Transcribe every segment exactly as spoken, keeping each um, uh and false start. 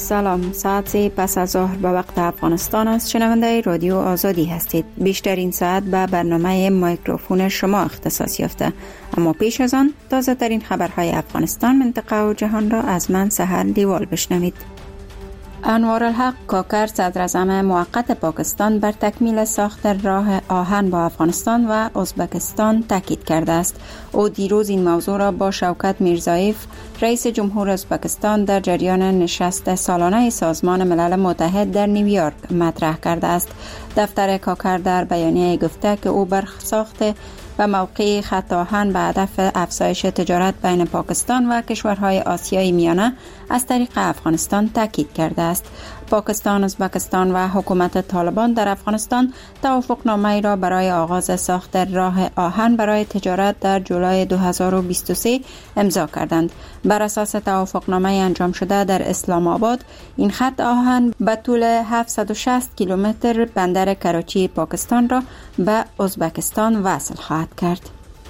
سلام، ساعت سه پس از ظهر به وقت افغانستان است. شنونده رادیو آزادی هستید. بیشترین ساعت به برنامه میکروفون شما اختصاص یافته، اما پیش از آن تازه ترین خبرهای افغانستان، منطقه و جهان را از من سحر دیوال بشنوید. انوارالحق کاکر صدراعظم موقت پاکستان بر تکمیل ساخت راه آهن با افغانستان و ازبکستان تاکید کرده است. او دیروز این موضوع را با شوکت میرزایف رئیس جمهور ازبکستان در جریان نشست سالانه سازمان ملل متحد در نیویورک مطرح کرده است. دفتر کاکر در بیانیه گفته که او بر ساخت و موقع خط آهن به هدف افزایش تجارت بین پاکستان و کشورهای آسیای میانه از طریق افغانستان تاکید کرده است. پاکستان، ازبکستان و حکومت طالبان در افغانستان توافقنامه‌ای را برای آغاز ساخت راه آهن برای تجارت در جولای دو هزار و بیست و سه امضا کردند. بر اساس توافقنامه انجام شده در اسلام آباد، این خط آهن به طول هفتصد و شصت کیلومتر بندر کراچی پاکستان را به ازبکستان وصل خواهد کرد.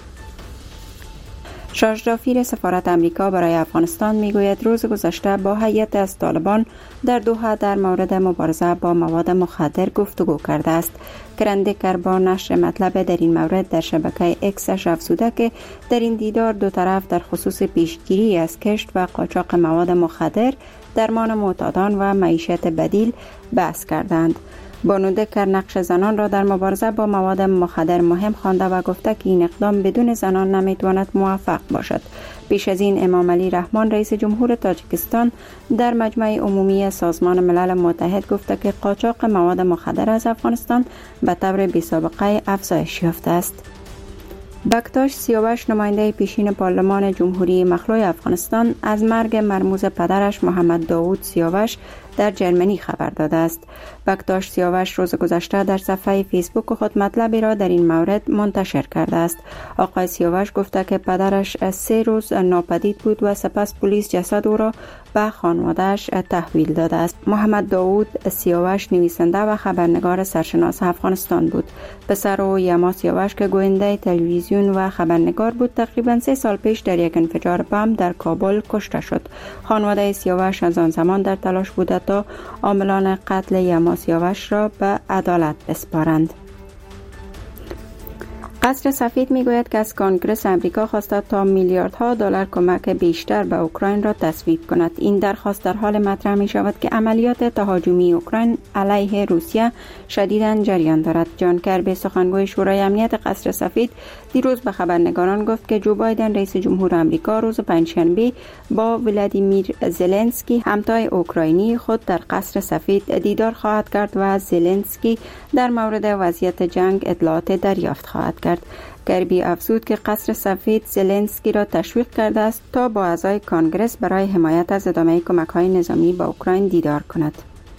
شاهدافیر سفارت امریکا برای افغانستان میگوید روز گذشته با هیئت از طالبان در دوحه در مورد مبارزه با مواد مخدر گفتگو کرده است. کرندیکر با نشر مطلب در این مورد در شبکه اکسش افزوده که در این دیدار دو طرف در خصوص پیشگیری از کشت و قاچاق مواد مخدر، درمان معتادان و معیشت بدیل بحث کردند. بانو دکر نقش زنان را در مبارزه با مواد مخدر مهم خوانده و گفته که این اقدام بدون زنان نمیتواند موفق باشد. پیش از این امام علی رحمان رئیس جمهور تاجیکستان در مجمع عمومی سازمان ملل متحد گفته که قاچاق مواد مخدر از افغانستان به طور بی‌سابقه افزایش یافته است. بکتاش سیاوش نماینده پیشین پارلمان جمهوری مخلوع افغانستان از مرگ مرموز پدرش محمد داوود سیاوش در جرمنی خبر داده است. بکتاش سیاوش روز گذشته در صفحه فیسبوک خود مطلبی را در این مورد منتشر کرده است. آقای سیاوش گفته که پدرش سه روز ناپدید بود و سپس پلیس جسد او را به خانواده‌اش تحویل داده است. محمد داوود سیاوش نویسنده و خبرنگار سرشناس افغانستان بود. پسر او یما سیاوش که گوینده تلویزیون و خبرنگار بود، تقریباً سه سال پیش در یک انفجار بم در کابل کشته شد. خانواده سیاوش از آن زمان در تلاش بوده تا عاملان قتل یما سیاوش را به عدالت بسپارند. قصر سفید میگوید که از کنگره امریکا خواسته تا میلیاردها دلار کمک بیشتر به اوکراین را تصویب کند. این درخواست در حال مطرح می شود که عملیات تهاجمی اوکراین علیه روسیه شدیداً جریان دارد. جان کربی سخنگوی شورای امنیت قصر سفید دیروز به خبرنگاران گفت که جو بایدن رئیس جمهور امریکا روز پنجشنبه با ولادیمیر زلنسکی همتای اوکراینی خود در قصر سفید دیدار خواهد کرد و زلنسکی در مورد وضعیت جنگ اطلاعات دریافت خواهد کرد. کربی افزود که قصر سفید زلنسکی را تشویق کرده است تا با اعضای کانگرس برای حمایت از ادامه کمک‌های نظامی با اوکراین دیدار کند.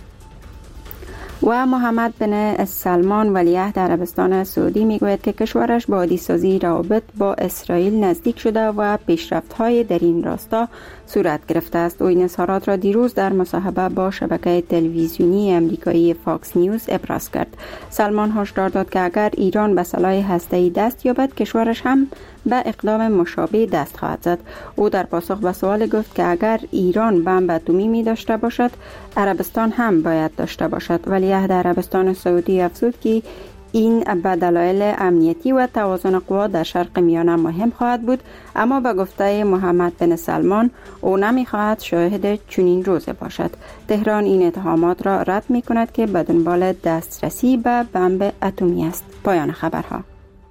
و محمد بن سلمان ولیعهد عربستان سعودی میگوید که کشورش با عادی‌سازی روابط با اسرائیل نزدیک شده و پیشرفت‌های در این راستا صورت گرفته است. او این اظهارات را دیروز در مصاحبه با شبکه تلویزیونی امریکایی فاکس نیوز ابراز کرد. سلمان هشدار داد که اگر ایران به سلاح هسته‌ای دست یابد، کشورش هم به اقدام مشابه دست خواهد زد. او در پاسخ به سوال گفت که اگر ایران بمب اتمی می داشته باشد، عربستان هم باید داشته باشد. ولیعهد عربستان سعودی افزود که این به دلایل امنیتی و توازن قوا در شرق میانه مهم خواهد بود، اما به گفته محمد بن سلمان او نمی خواهد شاهد چنین روزی باشد. تهران این اتهامات را رد می کند که به دنبال دسترسی به بمب اتمی است. پایان خبرها.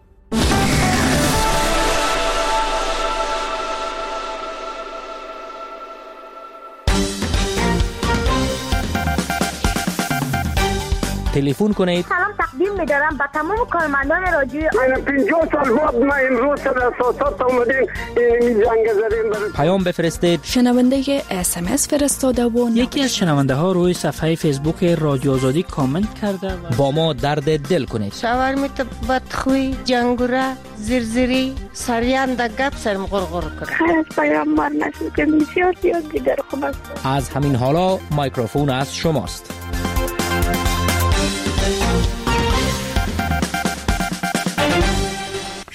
تلفن کنید. سلام تقدیم می‌دارم به تمام کارمندان رادیو. من پنجاه سال بعد ما امروز در اساسات اومدیم این جنگ زدیم. پیام بفرستید. شنونده اس ام اس فرستاده و یکی از شنونده ها روی صفحه فیسبوک رادیو آزادی کامنت کرده و با ما درد دل کنید. شاورمیت بدخوی، جنگوره، زرزری، سریان در گپ سرم غرغر کرد. خیلی از پیام مار نشد که بسیار زیاد دیگر خوب است. از همین حالا میکروفون از شماست.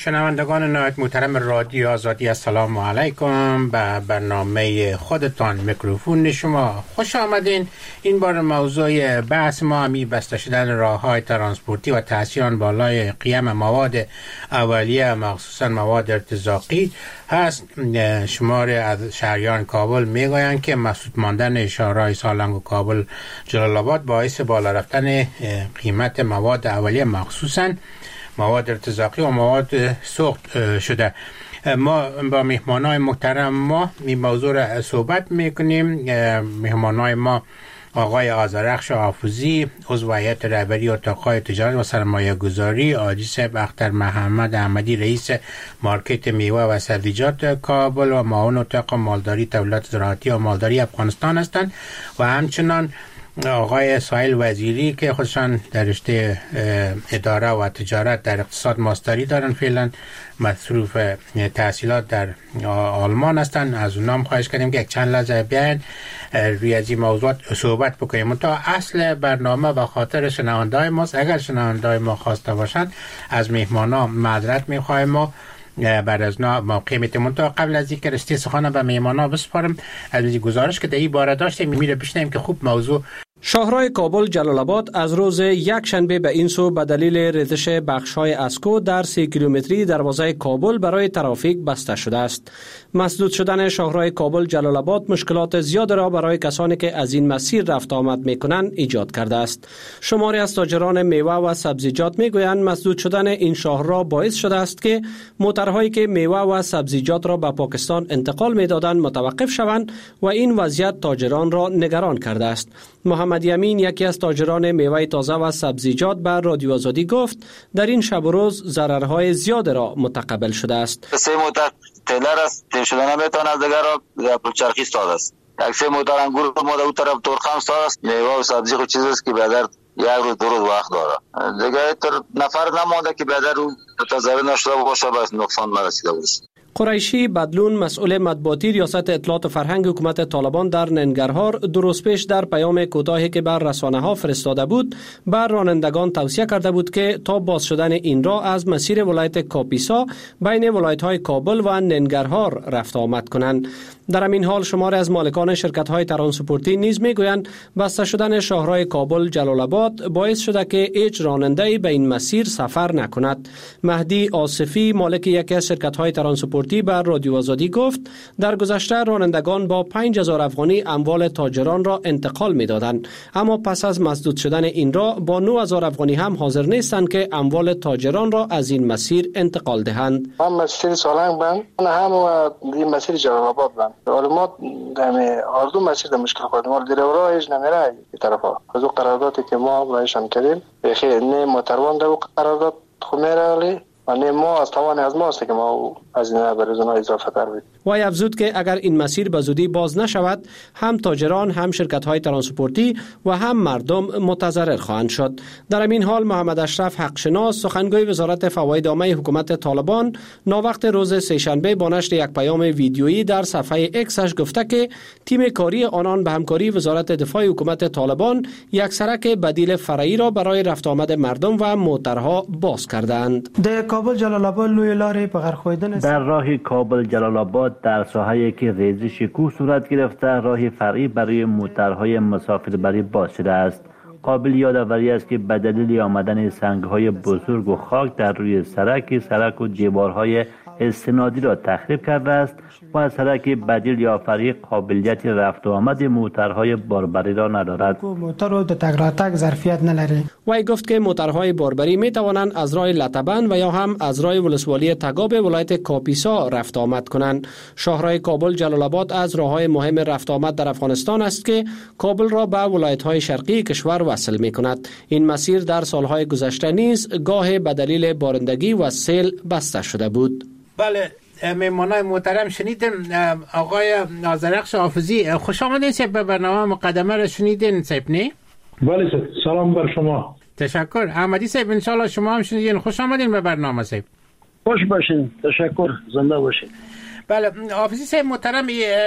شنوندگان نهایت محترم رادیو آزادی، السلام علیکم. به برنامه خودتان میکروفون شما خوش آمدین. این بار موضوع بحث ما همی بسته شدن راه‌های ترانسپورتی و تاثیر آن بالای قیم مواد اولیه مخصوصا مواد ارتزاقی هست. شمار از شهریان کابل میگویند که مسدود ماندن شهرهای سالنگ و کابل جلال آباد باعث بالا رفتن قیمت مواد اولیه مخصوصا مواد ارتزاقی و مواد سوخت شده. ما با مهمانای محترم ما این موضوع را صحبت میکنیم. مهمانای ما آقای آذرخش حافظی، عضو هیئت رهبری اتاق‌های تجارت و سرمایه گذاری، حاجی صاحب اختر محمد احمدی، رئیس مارکت میوه و سبزیجات کابل و معاون اتاق مالداری تولیدات زراعتی و مالداری افغانستان هستند و همچنان آقای سهیل وزیری که خودشان در رشته اداره و تجارت در اقتصاد ماستری دارن، فعلا مصروف تحصیلات در آلمان هستن. از اونام خواهش کردیم که یک چند لحظه بیاین روی از این موضوعات صحبت بکنیم. تا اصل برنامه و خاطر شنونده‌های ماست. اگر شنونده‌های ما خواسته باشند از مهمانا معذرت می‌خوایم. ما بعد از نا موقع میتونم. تا قبل از اینکه رشته سخن به مهمانا بسپارم، از این گزارش که در این باره داشتیم میره بشنیم که خوب موضوع. شاهراه کابل جلال آباد از روز یک شنبه به این سو به دلیل ریزش بخش‌های اسکو در سی کیلومتری دروازه کابل برای ترافیک بسته شده است. مسدود شدن شاهراه کابل جلال آباد مشکلات زیاد را برای کسانی که از این مسیر رفت آمد می‌کنند ایجاد کرده است. شماری از تاجران میوه و سبزیجات می‌گویند مسدود شدن این شاهراه باعث شده است که موترهایی که میوه و سبزیجات را به پاکستان انتقال می‌دادند متوقف شوند و این وضعیت تاجران را نگران کرده است. محمد یمین، یکی از تاجران میوه تازه و سبزیجات، به رادیو آزادی گفت در این شب و روز ضررهای زیاد را متقبل شده است. سه موتر تیلر است، تیم شده نمیتونه از دیگر را پرچرخی استاد است. یک سه موتر انگور ما در اون طرف ترخم استاد است. میوه و سبزی خود چیز است که بیادر یک روز دو روز وقت داره. دیگه تر نفر نمانده که بیادر رو تضرر نشده باشه بس نقصان نرسیده باشه. قریشی بدلون، مسئول مطبوعاتی ریاست اطلاعات فرهنگ حکومت طالبان در ننگرهار، دو روز پیش در پیام کوتاهی که بر رسانه‌ها فرستاده بود بر رانندگان توصیه کرده بود که تا باز شدن این راه از مسیر ولایت کاپیسا بین ولایت‌های کابل و ننگرهار رفت آمد کنند. در همین حال شمار از مالکان شرکت‌های ترانسپورتی نیز می‌گویند بسته شدن شاهراه کابل جلال آباد باعث شده که هیچ راننده‌ای به این مسیر سفر نکند. مهدی آصفی، مالک یکی از شرکت‌های ترانسپورتی، بر رادیو آزادی گفت در گذشته رانندگان با پنج هزار افغانی اموال تاجران را انتقال می‌دادند، اما پس از مسدود شدن این را با نه هزار افغانی هم حاضر نیستند که اموال تاجران را از این مسیر انتقال دهند. هم مسیر سالنگ بند هم این مسیر جلال آباد بند. حالا ما در اردو مسیر در مشکل خورد. ما دریورا هیچ نمیره این طرفا. از اون قراردادی که ما بایشان کردیم بخیر نه موتروان در قرارداد خمیره ولی و نه ما از توان از ماست که ما از این برزون اضافه تر بید. وی افزود که اگر این مسیر به زودی باز نشود هم تاجران، هم شرکت های ترانسپورتی و هم مردم متضرر خواهند شد. در این حال محمد اشرف حقشناس، سخنگوی وزارت فواید عامه حکومت طالبان، ناوقت روز سه‌شنبه با نشر یک پیام ویدیویی در صفحه اکسش گفته که تیم کاری آنان به همکاری وزارت دفاع حکومت طالبان یک سرک بدیل فرعی را برای رفت آمد مردم و موترها باز کردند. در کابل جلال آباد لوی لاره به غرخویدن در راه کابل جلال آباد در ساحه‌ای که ریزش کوه صورت گرفته راه فرعی برای موترهای مسافربری باز شده است. قابل یادآوری است که به دلیل آمدن سنگ‌های بزرگ و خاک در روی سرک سرک و دیوارهای استنادی را تخریب کرده است و سرک بدیل یا فرعی قابلیت رفت و آمد موترهای باربری را ندارد. موتر رو در تک ظرفیت نداره. وی گفت که موترهای باربری می توانند از راه لطبند و یا هم از راه ولسوالی تگاب ولایت کاپیسا رفت آمد کنند. شاهراه کابل جلال آباد از راههای مهم رفت آمد در افغانستان است که کابل را به ولایت‌های شرقی کشور وصل می کند. این مسیر در سالهای گذشته نیز گاه به دلیل بارندگی و سیل بسته شده بود. بله، مهمانای محترم شنیدن آقای آذرخش حافظی. خوش آمدین سیب به برنامه مقدمه را شنیدین سیب نه؟ بله سیب، سلام بر شما. تشکر. احمدی سیب انشالله شما هم شنیدین. خوش آمدین به برنامه سیب. خوش باشین، تشکر، زنده باشین. بله حافظی سیب محترم،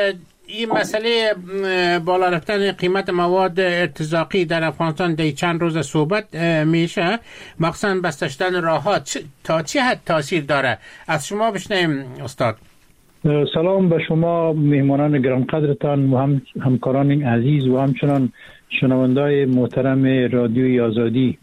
این مسئله بالا رفتن قیمت مواد ارتزاقی در افغانستان در چند روز صحبت میشه، مخصوصا بسته شدن راه‌ها تا چه حد تاثیر داره؟ از شما بشنویم استاد. سلام به شما مهمانان گرانقدرتان و هم همکاران عزیز و همچنان شنوندای محترم رادیوی آزادی.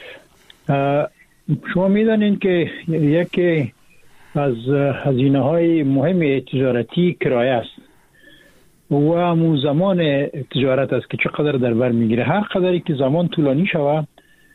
شما میدانید که یکی از هزینه های مهم تجارتی کرایه است و همون زمان تجارت است که چقدر در بر میگیره. هر قدری که زمان طولانی شود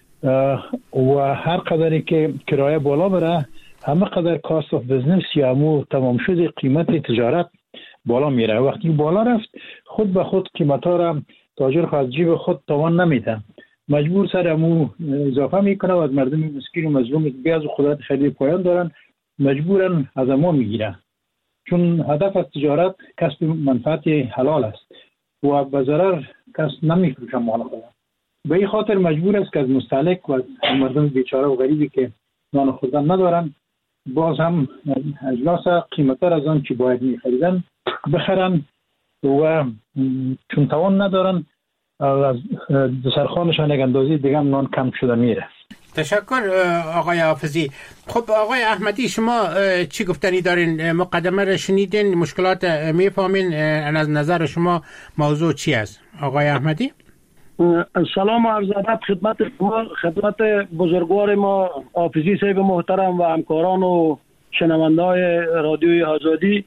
و هر قدری که کرایه بالا بره، همه قدر کاست آف بزنس یا همون تمام شده قیمت تجارت بالا میره. وقتی بالا رفت، خود به خود قیمت ها را تاجر خواهد جیب خود توان نمیده، مجبور سر همون اضافه میکنه و از مردم مسکین و مظلوم بیاز و خودت خیلی پایان دارن، مجبورن از اما میگیرن، چون هدف از تجارت کسب منفعت حلال است و به ضرر کس نمیفروشن مال خود. به این خاطر مجبور است که از مستهلک و از مردم بیچاره و غریبی که نان خوردن ندارن باز هم اجلاس قیمت از آن چی باید میخریدن بخرن و چون توان ندارن از دسترخوانشان یک اندازه دیگه هم نان کم شده میره. تشکر آقای حافظی. خب آقای احمدی، شما چی گفتنی دارین؟ مقدمه را شنیدین، مشکلات میفهمین، از نظر شما موضوع چی است؟ آقای احمدی. سلام و عرض ادب خدمت شما، خدمت بزرگوار ما حافظی صاحب محترم و همکاران و شنونده‌های رادیوی آزادی.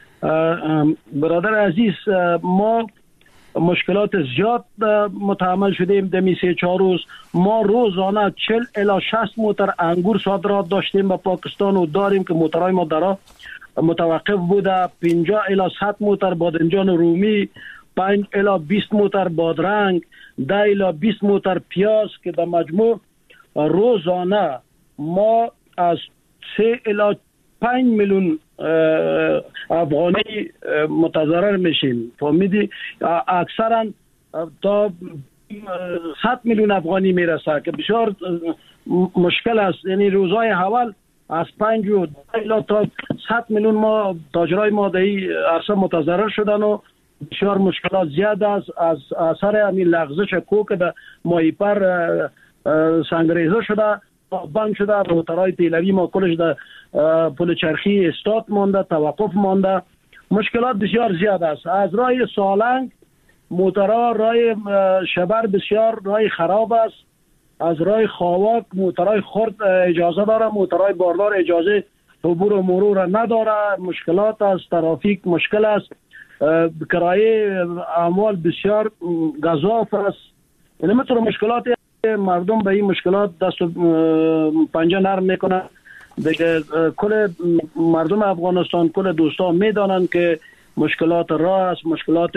برادر عزیز، ما مشکلات زیاد متحمل شدیم در سه چهار روز. ما روزانه چهل الی شصت موتر انگور صادرات داشتیم به پاکستان و داریم که موترهای ما در متوقف بوده. پنجاه الی صد موتر بادنجان رومی، پنج الی بیست موتر بادرنگ، ده الی بیست موتر پیاز که در مجموع روزانه ما از سه الی پنج میلیون افغانی متضرر میشیم. فهمیدی؟ اکثرا تا صد میلیون افغانی میرسه که بسیار مشکل است. یعنی روزهای اول از پنج و الی تا صد میلیون ما تاجرای ما در این عرصه متضرر شدن و بسیار مشکلات زیاد است. از اثر همین لغزش کوک در ماهیپر سنگریزه شده، بند شده، موترهای تیلوی ما کلش در پل چرخی استاد مانده، توقف مانده. مشکلات بسیار زیاد است. از راه سالنگ موترها راه شبر بسیار راه خراب است. از راه خواک موترهای خرد اجازه داره، موترهای باردار اجازه عبور و مرور نداره. مشکلات است، ترافیک مشکل است، کرایه اموال بسیار گزاف است. یعنی مثل مشکلات مردم به این مشکلات دست و پنجه نرم میکنن دیگه. کل مردم افغانستان، کل دوستان میدانن که مشکلات راه است، مشکلات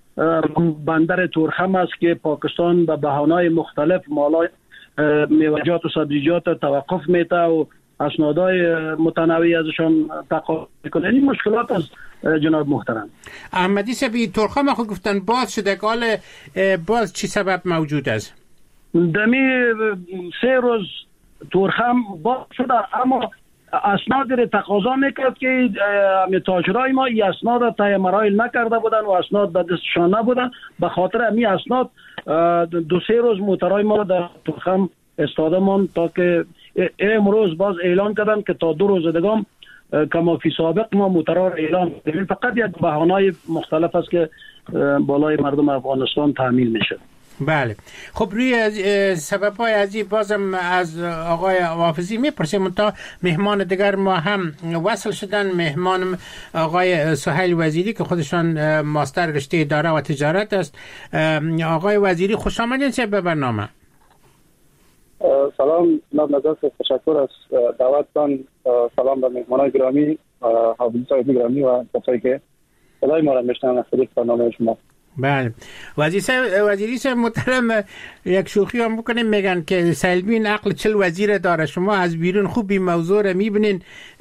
بندر تورخم است که پاکستان به بهانه‌های مختلف مالای میوه‌جات و سبزیجات توقف میده و اسنادهای متنوعی ازشان تقاضا میکنه. این مشکلات از جناب محترم. احمدی صاحبی، تورخم خود گفتن باز شده، قال باز چی سبب موجود است؟ دمی سه روز تورخم باز شده، اما اسناد را تقاضا میکرد که همه تاجرای ما این اسناد را تای مراحل نکرده بودن و اسناد به دستشان نبودن. به خاطر همین اسناد دو سه روز موترای ما در تورخم استاده ماند تا که امروز باز اعلان کردن که تا دو روز دیگه کما فی سابق ما موترها را اعلان کردیم. فقط یک بهانه‌های مختلف است که بالای مردم افغانستان تحمیل میشه. بله. خب روی سبب‌های ازی بازم از آقای حافظی میپرسیم. تا مهمان دیگر ما هم وصل شدن، مهمان آقای سهیل وزیری که خودشان ماستر رشته اداره و تجارت است. آقای وزیری خوش آمدید به برنامه. سلام، نظر تشکر از دعوتتان. سلام به مهمانان گرامی، حافظی صاحب گرامی و کسایی که صدای ما را میشنون از طریق برنامه شما. بله. وزیری صاحب محترم، یک شوخی هم بکنیم، میگن که سیلبین عقل چل وزیر داره. شما از بیرون خوب این موضوع رو میبینین.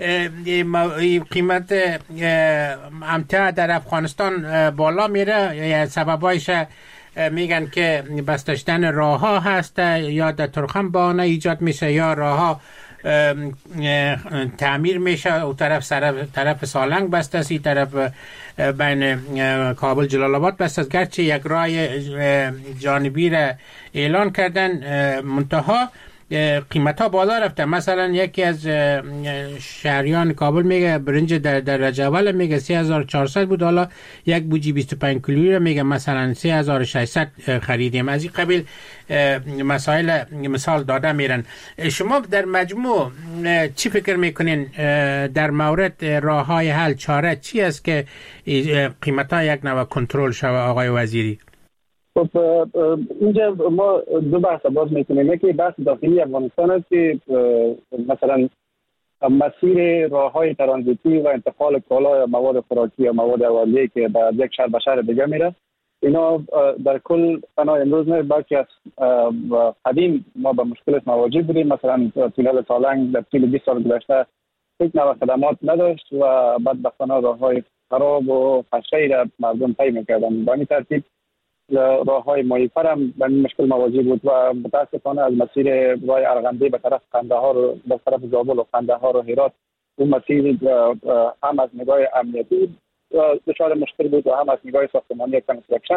قیمت امتیاع در افغانستان بالا میره، یا سببایش میگن که بسته شدن راه ها هست، یا در تورخم بهانه ایجاد میشه، یا راه ها تعمیر میشه، او طرف طرف طرف سالنگ بسته است، این طرف بین کابل جلال آباد بسته است. گرچه یک راه جانبی را اعلان کردن، منتها قیمت ها بالا رفته. مثلا یکی از شهریان کابل میگه برنج در درجه اول میگه سه هزار و چهارصد بود، حالا یک بوجی بیست و پنج کیلویی رو میگه مثلا سه هزار و ششصد خریدیم. از این قبیل مسائل مثال داده میرن. شما در مجموع چی فکر میکنین در مورد راه های حل، چاره چی است که قیمت ها یک نوع کنترل شود آقای وزیری؟ خب اینجا ما دو بحث باز میکنیم. یکی بحث داخلی افغانستان است که مثلا مسیر راههای ترانزیتی و انتقال کالا یا مواد خوراکی یا مواد اولیه که به یک شهر به شهر دیگه میره، اینا در کل تنها امروز نه بلکه از قدیم ما به مشکل مواجه بودیم. مثلا تونل سالنگ در طول بیست سال گذشته هیچ نوع خدمات نداشت و بدبختانه راههای خراب و خشنی را مردم طی میکردن. به این ترتیب راه های مایفر هم به این مشکل مواجه بود و متاسفانه از مسیر راه ارغنده به طرف قندهار و به طرف زابل و قندهار و هرات، اون مسیر هم از نگاه امنیتی دچار مشکل بود و هم از نگاه ساختمانی کنسترکشن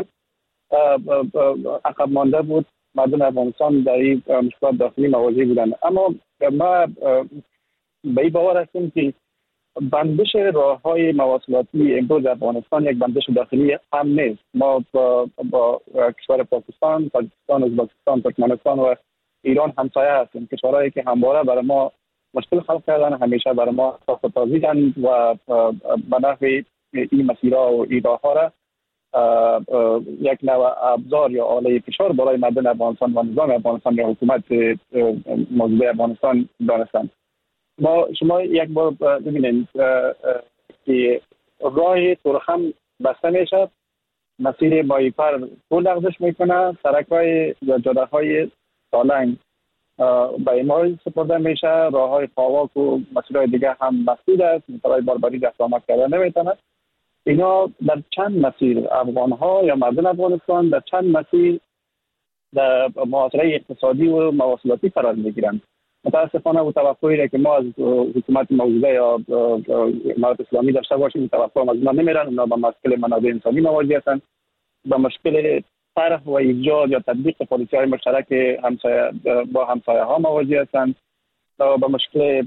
عقب مانده بود. مردم افغانستان در این مشکلات داخلی مواجه بودند. اما ما به این باور هستیم که بندش راه های مواصلاتی امروز افغانستان یک بندش داخلی هم نیست. ما با, با کشور پاکستان، تاجیکستان، ازبکستان، ترکمنستان و ایران همسایه هستیم، کشورهایی که همواره برای ما مشکل خلق کردن، همیشه برای ما ساخت تازیدن و به نحو این مسیرها و این راه ها را یک نوع ابزار یا آله فشار برای مردم افغانستان و نظام افغانستان یا حکومت موجود افغانستان دانستند. ما شما یک بار ببینید که راه تورخم بسته میشه، مسیر مایفر پول لغزش میکنه، سرک‌های یا جاده‌های سالنگ به اعمال سپرده میشه، راه‌های خاواک و مسیرهای دیگه هم مسدود است، برای باربری رفت آمد کردن نمیتونه. اینا در چند مسیر افغان‌ها یا مردم افغانستان در چند مسیر در محاصره اقتصادی و مواصلاتی قرار میگیرند. متاسفانه و توقعی را که ما از حکومت موجوده یا امارات اسلامی داشته باشیم توقع از اونا نمیرن. اونا با مشکل منابع انسانی مواجه هستند، با مشکل طرح و ایجاد یا تطبیق پالیسی های مشترک همسایه با همسایه ها مواجه هستند، با مشکل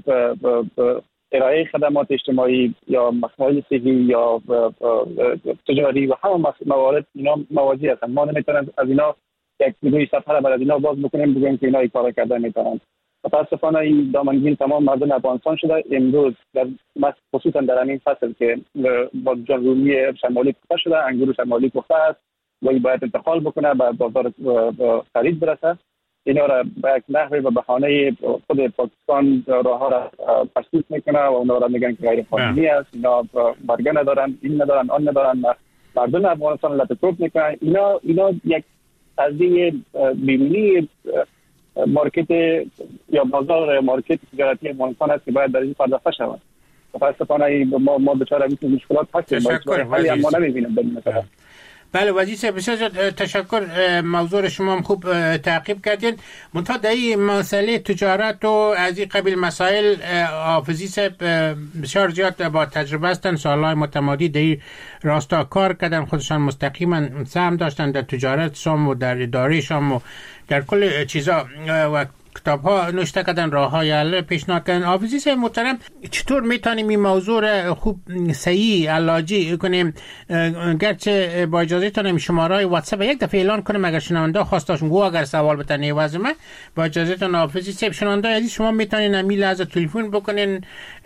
ارائه خدمات اجتماعی یا مسائل صحی یا تجاری و همه موارد اینا مواجه هستند. ما نمیتونیم از اینا یک ویدیوی سفر برای اینا باز بکنیم بگیم که اینا این کار کرده میتونن. متاسفانه این دامنگیر تمام مردم افغانستان شده. امروز در خصوصا در همین فصل که با جنرومی شمالی پخته شده، انگور شمالی پخته است و این باید انتقال بکنه به بازار خرید برسه، اینا را به یک نحوی و بهانه خود پاکستان راه ها را تشخیص میکنه و اونا را میگن که غیر قانونی است، اینا برگه ندارن، این ندارن، آن ندارن، مردم افغانستان لطفت میکنن. اینا اینا یک قضیه بیرونی مارکت یا بازار مارکت تجارتی افغانستان است که باید در این پرداخته شود. متاسفانه ما ما دچار این مشکلات هستیم. ولی ما نمیبینیم در این مسئله. بله وزیر بسیار تشکر. موضوع شما هم خوب تعقیب کردین. منتها در این مسئله تجارت و از این قبیل مسائل حافظی صاحب بسیار زیاد با تجربه هستن، سالهای متمادی در این راستا کار کردن، خودشان مستقیما سهم داشتن در تجارت شام و در اداره شام و در کل چیزا و کتاب ها نوشته کردن، راه های حل پیشنهاد کردن. حافظی صاحب محترم، چطور میتونیم این موضوع را خوب صحیح علاجی کنیم؟ گرچه با اجازه تانم شماره واتساپ یک دفعه اعلان کنم اگر شنونده خواستاشون گو اگر سوال بتنه واسه من با اجازه تان حافظی صاحب شنونده عزیز شما میتونین امی لحظه تلفن بکنین.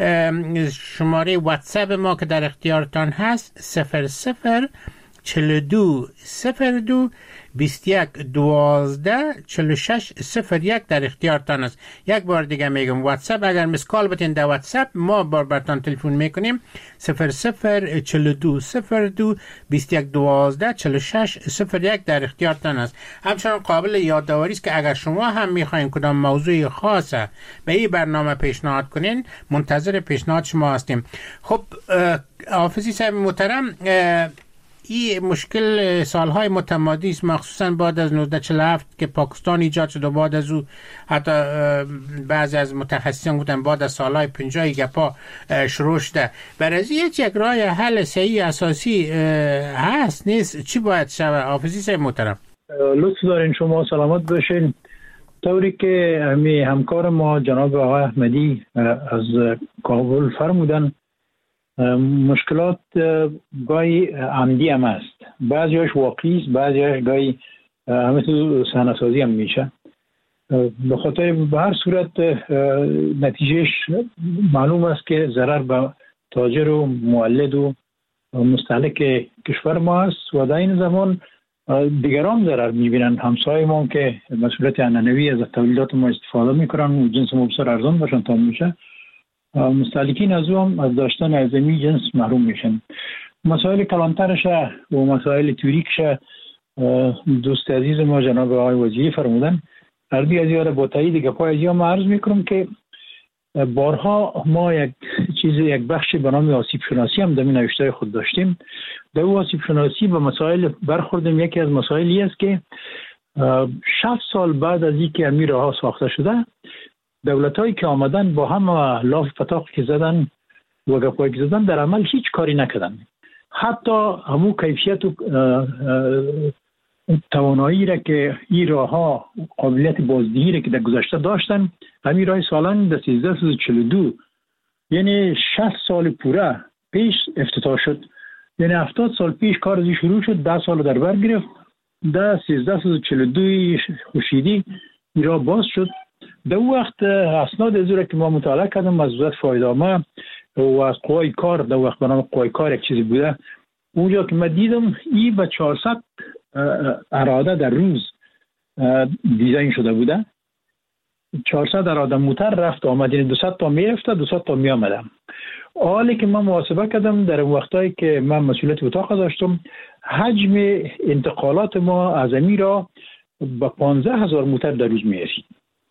شماره واتساپ ما که در اختیارتان هست صفر صفر چهل و دو صفر دو بیست و یک دوازده چهل و شش صفر یک در اختیارتان است. یک بار دیگه میگم واتساپ اگر مسکال بتین در واتساپ ما بار برتان تلفن میکنیم صفر صفر چهل و دو صفر دو بیست و یک دوازده چهل و شش صفر یک در اختیارتان است. همچنان قابل یادآوری است که اگر شما هم میخواین کدام موضوع خاصه به این برنامه پیشنهاد کنین منتظر پیشنهاد شما هستیم. خب حافظی صاحب محترم، این مشکل سالهای متمادی است، مخصوصا بعد از نوزده چهل و هفت که پاکستان ایجاد شد و بعد از او حتی بعضی از متخصصان گفتن بعد از سالهای پنجاه گپا شروع شده. برای از یک راه حل صحیح اساسی هست نیست؟ چی باید شود؟ حافظی صاحب محترم. لطف دارین، شما سلامت باشین. طوری که همی همکار ما جناب آقای احمدی از کابل فرمودن، مشکلات گاهی عمدی هم است، بعضیش واقعی است، بعضیش گاهی همه تو صحنه‌سازی هم میشه. به خاطر به هر صورت نتیجهش معلوم است که ضرر به تاجر و مولد و مستهلک کشور ما است و در این زمان دیگران ضرر میبینن. همسایه ما که مسئولیت عنعنوی از تولیدات ما استفاده میکنن و جنس ما بسیار ارزان باشن تا میشه، مستهلکین از او هم از داشتن اعظمی جنس محروم میشن. مسائل کلانترش و مسائل توریکش دوست عزیز ما جناب آقای وزیری فرمودن، عربی از یاره با تایید گپای از یا ما عرض میکنم که بارها ما یک چیز یک بخش به نام آسیب شناسی هم در نوشته خود داشتیم. در او آسیب شناسی به مسائل برخوردیم. یکی از مسائلی است که شصت سال بعد از اینکه امیر راه ساخته شده، دولت‌هایی که آمدن با هم لاف پتاق که زدن و گپایی که زدن در عمل هیچ کاری نکردن. حتی همو کیفیت و توانایی را که این راه ها قابلیت بازدهی را که در گذشته داشتن، همین راه سالن در سیزده و چهل و دو یعنی شصت سال پوره پیش افتتاح شد. یعنی هفتاد سال پیش کار ازی شروع شد، ده سال در بر گرفت، در سیزده و چهل و دو خورشیدی این راه باز شد. در اون وقت اسناد از را که ما مطالعه کردم از وزارت فایده‌نامه و از قوای کار، در وقت به نام قوای کار یک چیزی بوده، اونجا که من دیدم این به چهارصد اراده در روز دیزاین شده بوده. چهارصد اراده موتر رفت آمد، یعنی دویست تا میرفته دویست تا می آمده. حالی که من محاسبه کردم در وقتایی که من مسئولیت اتاق داشتم، حجم انتقالات ما از امی را به پانزده هزار موتر در روز می رسید.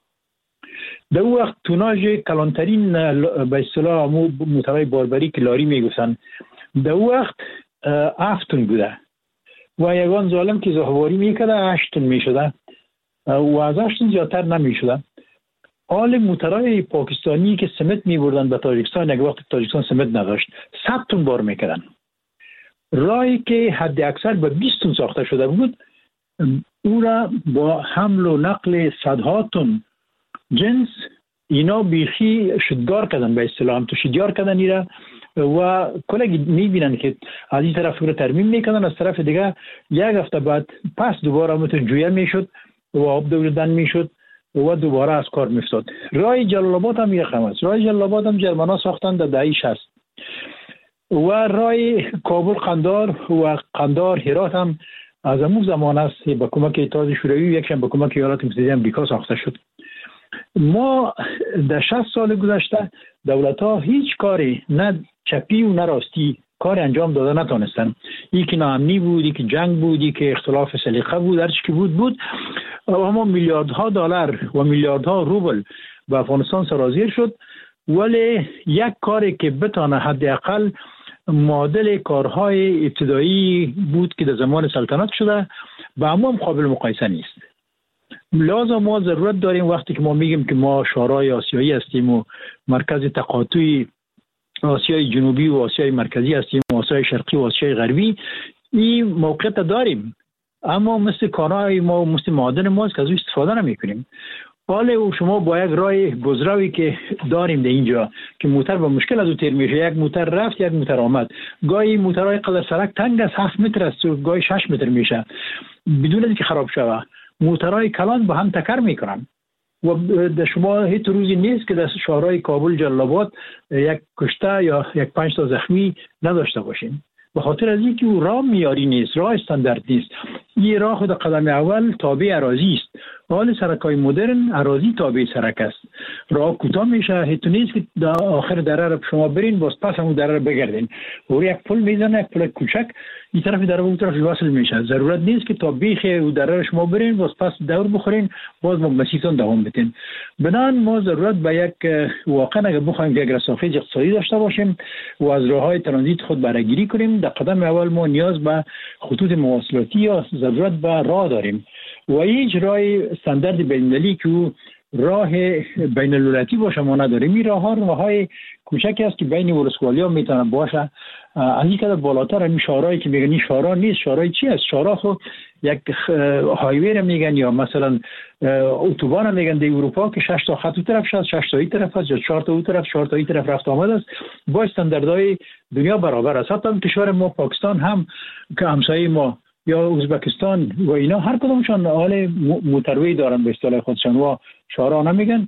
در اون وقت توناژ کلانترین به اصطلاح موترهای باربری که لاری می گفتن در اون وقت هفت تن بوده و یگان ظالم که زهواری میکرده هشت تن میشده و از هشت تن زیادتر نمیشده. حال موترهای پاکستانی که سمت میبردن به تاجیکستان، یک وقت تاجیکستان سمت نداشت، صد تن بار میکردن. راهی که حد اکثر به بیست تن ساخته شده بود، او را با حمل و نقل صدها تن جنس اینا بیخی شدگار کردن، به اصطلاح هم تو شدگار کردن ایرا و کلگی میبینن که از این طرف رو ترمیم میکنن، از طرف دیگه یک هفته بعد پس دوباره همتون جویه میشد و آب دوردن میشد و دوباره از کار میفتاد. راه جلال آباد هم یک هم است. راه جلال آباد هم جرمنا ساختن در دهه شصت و راه کابل قندار و قندار هرات هم از همون زمان است با کمک اتحاد شوروی، یکشم با کمک ایالات متحده آمریکا ساخته شد. ما در شصت سال گذشته دولت ها هیچ کاری، نه چپی و نه راستی، کار انجام داده نتونستن. یکی ناامنی بود، یکی جنگ بود، یکی اختلاف سلیقه بود، هر چی که بود بود. اما میلیاردها دلار و میلیاردها روبل به افغانستان سرازیر شد، ولی یک کاری که بتانه حداقل معادل کارهای ابتدایی بود که در زمان سلطنت شده با هم قابل مقایسه نیست. لازم ما ضرورت داریم وقتی که ما میگیم که ما شورای آسیایی هستیم و مرکز تقاطع آسیای جنوبی و آسیای مرکزی هستیم و آسیای شرقی و آسیای غربی، این موقعیت داریم، اما مثل کانای ما و مثل معادن ما که از او استفاده نمی کنیم. حالا شما با یک راه گذراوی که داریم در اینجا که موتر با مشکل از او تیر میشه، یک موتر رفت یک موتر آمد، گاهی موترهای قدر سرک تنگ از هفت متر است و گاهی شش متر میشه بدون اینکه خراب شود. موترهای کلان با هم تکر میکنن و در شما هیچ روزی نیست که در شهرهای کابل جلال آباد یک کشته یا یک پنج تا زخمی نداشته باشیم، به خاطر از اینکه او راه معیاری نیست، راه استاندارد نیست. این راه خود قدم اول تابع اراضی است. حال سرکای مدرن اراضی تابع سرک است. راه کوتاه میشه، هیچ نیست که در آخر دره رو شما برین باز پس همون دره رو بگردین. و یک پل میزنه، یک پل کوچک این طرف دره به اون طرف وصل میشه. ضرورت نیست که تا بیخ و دره رو شما برین باز پس دور بخورین باز ما مسیرتون دوام بدین. بنان ما ضرورت به یک واقعا اگر بخوایم یک رسافه اقتصادی داشته باشیم و از راههای ترانزیت خود برگیری کنیم، در قدم اول ما نیاز به خطوط مواصلاتی یا ضرورت به راه داریم و هیچ راه استاندارد بین‌المللی که راه بین الدولتی باشه ما نداریم. این راه ها راه های کوچکی است که بین ولسوالی‌ها میتونه باشه. از این کده بالاتر این شارایی که میگن این شارا نیست، شارای چی است؟ شارا خو یک هایوی رو میگن یا مثلا اتوبان رو میگن در اروپا که شش تا خط اون طرف شد، شش تا این طرف است یا چهار تا اون طرف، چهار تا این طرف رفت آمد است، با استانداردهای دنیا برابر است. حتی کشور ما پاکستان هم که همسایه ما یا ازبکستان و اینا هر کدومشان حال موتروی دارن به اصطلاح خودشان و شارا نمیگن،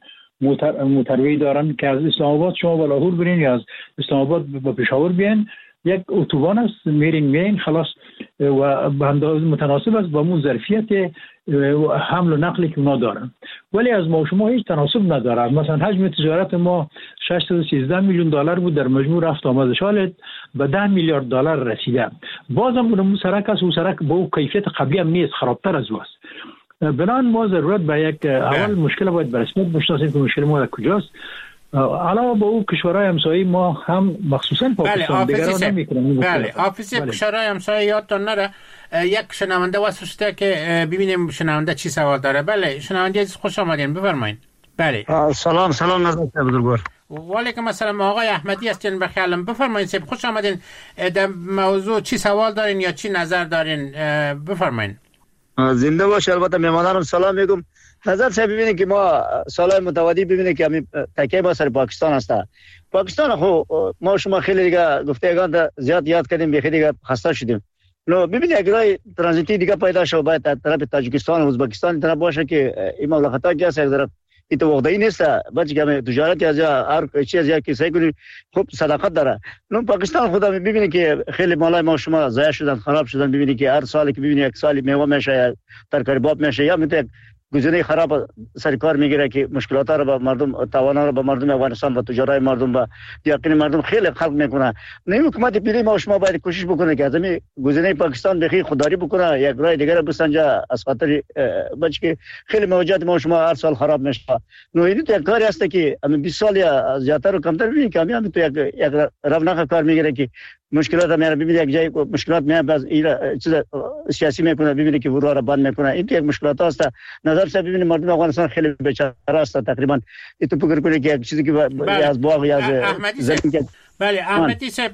موتروی دارن که از اسلام آباد شما به لاهور برین یا از اسلام آباد به پشاور بیاین یک اتوبان است، میرین میرین خلاص و به اندازه متناسب است با اون ظرفیت حمل و نقلی که اونا دارن. ولی از ما شما هیچ تناسب نداره. مثلا حجم تجارت ما ششصد و سیزده میلیون دلار بود، در مجموع رفت آمد سال به ده میلیارد دلار رسیده. بازم اون سرک است و سرک با اون کیفیت قبلی هم نیست، خرابتر از واست. بنان ما ضرورت به یک اول مشکل باید برسمت بشناسیم که مشکل ما در کجاست. علاوه به او کشورهای همسایه ما هم مخصوصا پاکستان دیگران نمی‌کنن. بله آفیس کشورهای همسایه یادتون نره. یک شنونده واسطه که ببینیم شنونده چی سوال داره. بله شنونده عزیز خوش آمدین، بفرمایید. بله سلام سلام نظر بزرگوار. و علیکم السلام. آقای احمدی هستین بخیالم، بفرمایید سب خوش آمدین. در موضوع چی سوال دارین یا چی نظر دارین بفرمایید. زنده باش. البته میهمانانم سلام میگم. نظر صاحب ببینید که ما سالهای متعددی ببینید که همین تکیه ما سر پاکستان هست. پاکستان خو ما شما خیلی دیگه گفتگان زیاد یاد کردیم، به خیلی دیگه خسته شدیم. نو ببینید اگر ترانزیتی دیگه پیدا شد باید از طرف تاجیکستان و ازبکستان طرف باشه که این مملکت‌ها که هست در این تو وقتی نیست بچه که تجارت از هر چیز یا کسی کنی خوب صداقت داره. نو پاکستان خدا ببینید که خیلی مالای ما شما ضایع شدن، خراب شدن. ببینید که هر سالی که ببینید یک سالی میوه میشه، ترکاری باب میشه یا میته گزینه خراب سرکار میگیره که مشکلات رو به مردم توانا رو به مردم افغانستان و تجارت مردم و یقین مردم خیلی خلق میکنه. نه حکومت پیری ما شما باید کوشش بکنه که از همین گزینه پاکستان بخی خودداری بکنه، یک راه دیگه رو بسنجه از خاطر بچ که خیلی موجات ما شما هر سال خراب میشه. نو این تو یک کاری است که همین بیست سال یا زیاتر رو کمتر ببینید که همین تو یک یک رونق کار میگیره که مشکلات میاره. ببینید یک جای مشکلات میاد باز این چیز سیاسی میکنه، ببینید که ورا رو بند میکنه. این یک مشکلات است. نظر صاحب ببینید مردم افغانستان خیلی بیچاره است تقریبا. این تو فکر کنید که یک چیزی که از باغ یا از زمین. بله احمدی صاحب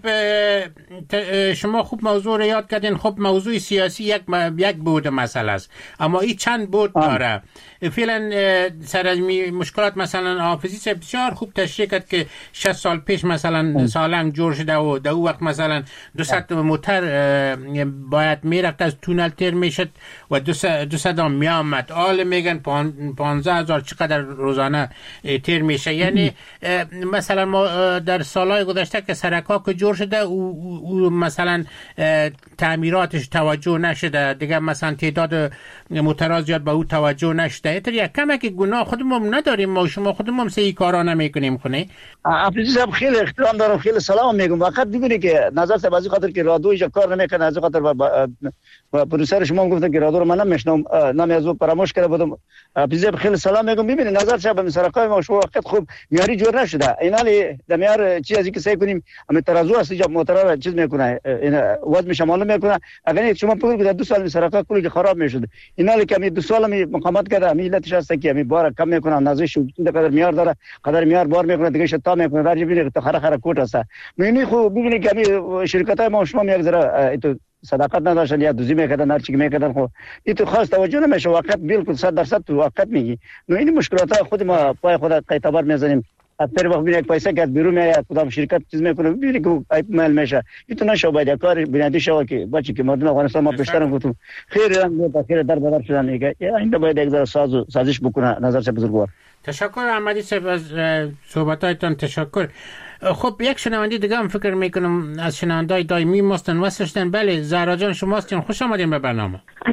شما خوب موضوع رو یاد کردین. خب موضوع سیاسی یک یک بود مسئله است، اما این چند بود داره. فعلا سر از مشکلات مثلا حافظی صاحب بسیار خوب تشریح کرد که شصت سال پیش مثلا سالنگ جور شده و در اون وقت مثلا دوصد موتر باید میرفت از تونل تیر میشد و دوصد هم میامد. حال میگن پانزده هزار چقدر روزانه تیر میشه. یعنی مثلا ما در سالهای گذشته که سرکا که جور شده و مثلا تعمیراتش توجه نشده دیگه، مثلا تعداد موترها زیاد به او توجه نشده. اینطور یک کمک گناه خودمون نداریم ما شما خودمون سه کارا نمیکنیم خونه. افریدی صاحب خیلی احترام دارم، خیلی سلام میگم. فقط ببینید که نظر صاحب از خاطر که رادیوش کار نمیکنه، از خاطر و پروسر شما گفتن که رادیو رو من نمیشنم، نمی از پراموش کرده بودم. افریدی صاحب خیلی سلام میگم. ببینید نظر صاحب سرکای ما شما وقت خوب میاری جور نشده. اینالی دمیار چیزی که سعی کنیم همین ترازو است جاب موتر رو چیز میکنه، این وزن میشه معلوم میکنه. اگر شما بگید که دو سال سرکا کلی که خراب میشد، اینالی که می دو سال می مقاومت کرده، می علتش است که می بار کم میکنه، نازش قدر میار داره، قدر میار بار میکنه دیگه شتا میکنه. راجع ببینید که خره خره کوت است. می خوب ببینید که می شرکت های ما شما می یک ذره تو صداقت نداشتن یا دوزی میکردن، هر چی میکردن. خب این تو خاص توجه نمیشه. وقت بالکل صد درصد تو وقت میگی. نو این مشکلات خود ما پای خود قیتبار میزنیم. اثر وقت ببینید پیسه که بیرون میاد کدام شرکت چیز میکنه، ببینید که ایمیل میشه. این تو نشه باید کار بنیادی شو که بچی که مردم افغانستان ما پیشترم گفتم خیر هم تا خیر در بدر شدن دیگه. این باید یک ذره ساز سازش بکنه. نظر چه بزرگوار. تشکر احمدی صاحب از صحبتاتون. تشکر. خب یک شنونده دیگه هم فکر میکنم از شنوندای دائمی ماستن واسطن. بله زهرا جان شما هستین، خوش آمدین به برنامه. تشکر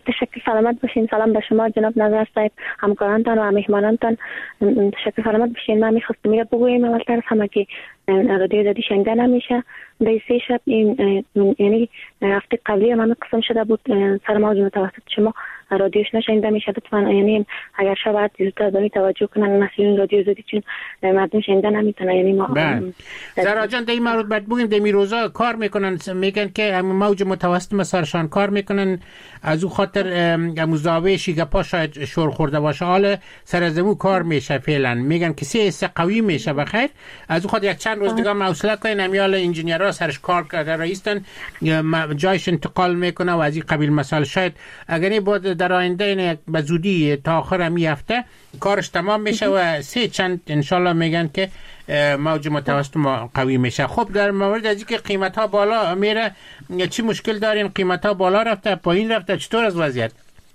سلامت باشین. سلام به شما جناب نظر صاحب، همکارانتان و مهمانانتان. تشکر سلامت باشین. من میخواستم میگه بگویم اولتر از همه که رادیو زدی شنیده نمیشه. در سه شب این یعنی هفته قبلی من قسم شده بود سر موج متوسط شما رادیوش نشنیده میشه. لطفا یعنی اگر شاید زودتر داری توجه کنن مسئولین رادیو زدی، چون مردم شنیده نمیتونن. یعنی ما زهرا جان در این مورد بعد بگیم در میروزا کار میکنن، میگن که همون موج متوسط مسارشان کار میکنن، از او خاطر همون زاویه شیگپا شاید شور خورده باشه. حالا سر از او کار میشه فعلا، میگن که سه حصه قوی میشه بخیر. از او خاطر یک چند روز دیگه حوصله کنین، همیال انجینیرها سرش کار کرده رئیسن جایش انتقال میکنه و از این قبیل مسائل. شاید اگر بود در آینده این به زودی تا آخر همی هفته کارش تمام میشه و سه چند انشالله میگن که موج متوسط قوی میشه. خب در مورد از اینکه قیمت ها بالا میره، چی مشکل دارین؟ قیمت ها بالا رفته، پایین رفته، چطور از وضعیت؟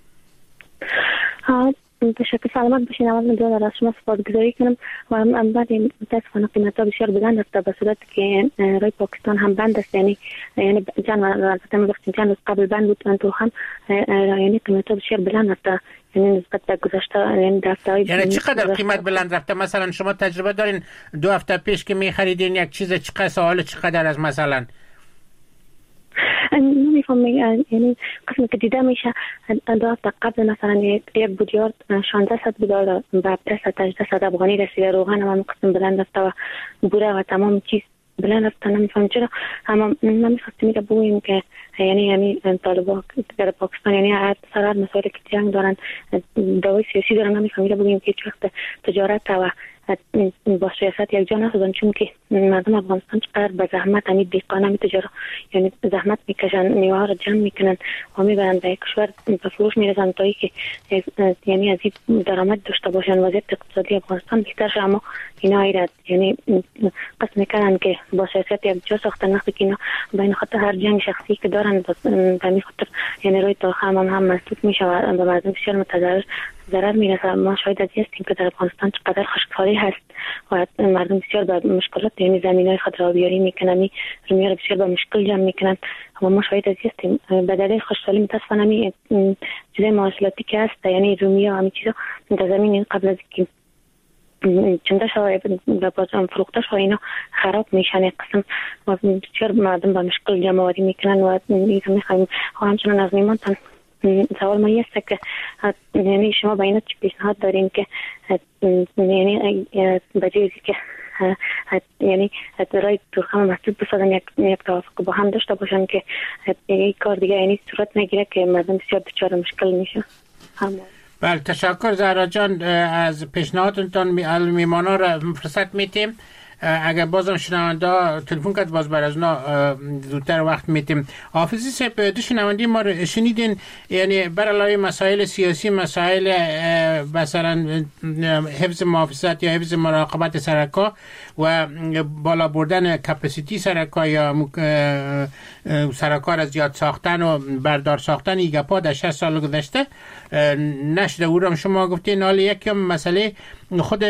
ها تشکر سلامت باشین. اول من دو از شما سپاسگزاری کنم و هم بعد متاسفانه قیمت ها بسیار بلند رفته، به صورت که رای پاکستان هم بند است. یعنی یعنی چند البته من وقتی چند روز قبل بند بود من تو هم یعنی قیمت ها بسیار بلند رفته، یعنی نسبت به گذشته. یعنی دفترهای یعنی چقدر قیمت بلند رفته؟ مثلا شما تجربه دارین دو هفته پیش که می خریدین یک چیز چقدر سوال چقدر از مثلا نمیفهم، یعنی قسمی که دیده میشه دو هفته قبل مثلا یک بودیارد شانزده صد دلار به هفده صد هجده صد افغانی رسیده. روغن هم همون قسم بلند رفته و بوره و تمام چیز بلند رفته. نمیفهم چرا. اما من میخواستم میگه بگویم که یعنی یعنی طالبان در پاکستان یعنی هر سرار مسائل که جنگ دارن، دعوای سیاسی دارن، نمیفهم میگه بگویم که هیچ وقت تجارت و با سیاست یک جا نسازن، چون که مردم افغانستان چقدر به زحمت همین دیقان همی تجارت یعنی زحمت میکشن، میوه ها رو جمع میکنن و میبرن به کشور به فروش میرسن تا ای که یعنی از این درآمد داشته باشن، وضعیت اقتصادی افغانستان بهتر شه. اما اینا ایراد یعنی قصد میکنن که با سیاست یک جا ساختن، وقتی که اینا بین خاطر هر جنگ شخصی که دارن به همین خاطر یعنی روی تاخم هم هم مسئول میشه و به مردم بسیار متضرر ضرر میرسه. ما شاید از این هستیم که در افغانستان چقدر خشکسالی هست و مردم بسیار به مشکلات یعنی زمینای خود را بیاری میکنن، رومیار بسیار به مشکل جمع میکنن و ما شاید از این هستیم. به دلیل خشکسالی متاسفانه همی چیزای مواصلاتی که هست یعنی رومیا و همین چیزا در زمین قبل از که چنده شوه و بازم فروخته شوه اینا خراب میشن یک قسم و بسیار مردم به مشکل جمع آوری میکنن و اینا میخوایم. و همچنان از میمانتان سوال ما است که یعنی شما با اینا چی پیشنهاد دارین که یعنی به جایزی که یعنی رای ترخم مسجد بسازن یک یک توافق با هم داشته باشن که یک کار دیگه یعنی صورت نگیره که مردم بسیار دچار مشکل میشه. بله تشکر زهرا جان از پیشنهادتون. میمانا را فرصت میتیم اگر بازم شنونده تلفن کرد باز بر از اونا زودتر وقت میتیم. حافظی صاحب دو شنوندی ما رو شنیدین، یعنی برای مسائل سیاسی، مسائل مثلا حفظ محافظت یا حفظ مراقبت سرکا و بالا بردن کپاسیتی سرکا یا سرکا را زیاد ساختن و بردار ساختن ایگپا در شصت سال گذشته نشده. او را شما گفتین حالا یکی مسئله خود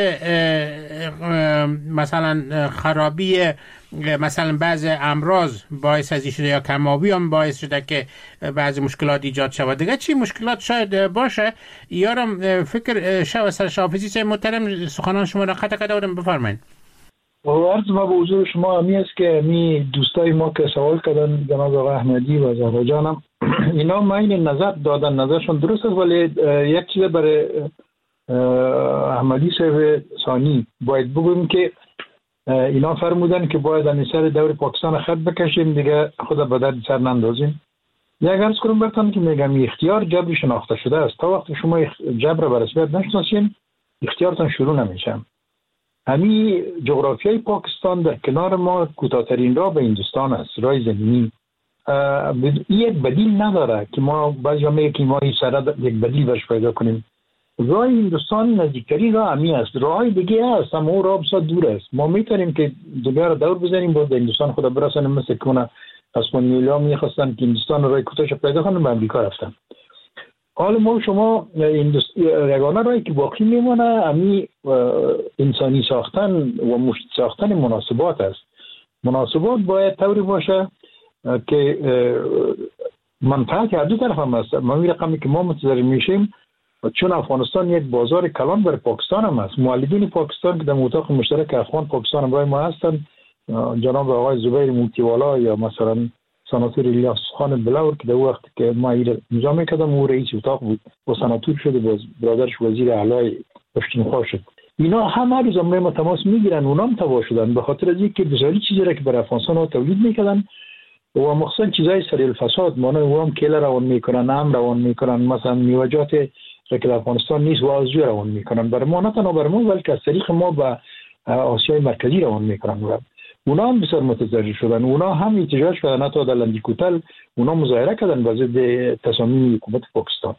مثلا خرابی مثلا بعض امراض باعث از شده یا کمابی هم باعث شده که بعضی مشکلات ایجاد شود. دیگه چی مشکلات شاید باشه؟ یارم فکر شو سر حافظی صاحب محترم سخنان شما را قطع قطع بودم بفرمایید. عرض ما به حضور شما همی است که می دوستای ما که سوال کردن جناب آقای احمدی و زهرا جانم اینا ماین نظر دادن، نظرشون درست است، ولی یک چیز برای احمدی صاحب ثانی باید بگویم که اینا فرمودن که باید از سر دور پاکستان خط بکشیم دیگه خود به درد سر نندازیم. یک عرض کنم برتان که میگم اختیار جبری شناخته شده است. تا وقتی شما جبر به رسمیت نشناسین اختیارتان شروع نمیشه. همین جغرافیای پاکستان در کنار ما کوتاه‌ترین راه به هندوستان است، راه زمینی. این یک بدیل نداره که ما بعضی میگه که ما این سره یک بدیل برش پیدا کنیم. راه هندوستان نزدیکترین راه همی است. راههای دیگه هست اما اون راه بسیار دور است. ما میتونیم که دنیا رو دور بزنیم با هندوستان خود برسانیم، مثل که اسپانیولا میخواستن که هندوستان راه کوتاهش پیدا کنن به امریکا رفتن. حالا ما شما یگانه راهی که باقی میمونه همین انسانی ساختن و مشت ساختن مناسبات است. مناسبات باید طوری باشه که منفعت هر دو طرف هم است. ما می رقمی که ما متضرر میشیم چون افغانستان یک بازار کلان برای پاکستان هم است. مولدین پاکستان که در اتاق مشترک افغان پاکستان برای ما هستند، جناب آقای زبیر موتیوالا یا مثلا سناتور الیاس خان بلور که در وقت که ما ایره امضا میکردم او رئیس اتاق بود و سناتور شده، باز برادرش وزیر اعلی پشتونخوا شد. اینا هم هر روز ما تماس میگیرن، اونا هم تباه شدن به خاطر از اینکه بسیاری چیزی را که برای افغانستان ها تولید میکردن و مخصوصا چیزای سریع الفساد، مانند او هم کیله روان میکنن، هم روان میکنن، مثلا میوجات را که افغانستان نیست و آزجو روان میکنن. برای ما نه تنها برای ما بلکه از طریق ما به آسیای مرکزی روان میکنن. اونا هم بسیار متضرر شدن. اونا هم احتجاج کردن، حتی در لندیکوتل اونا مظاهره کردن به ضد تصامیم حکومت پاکستان.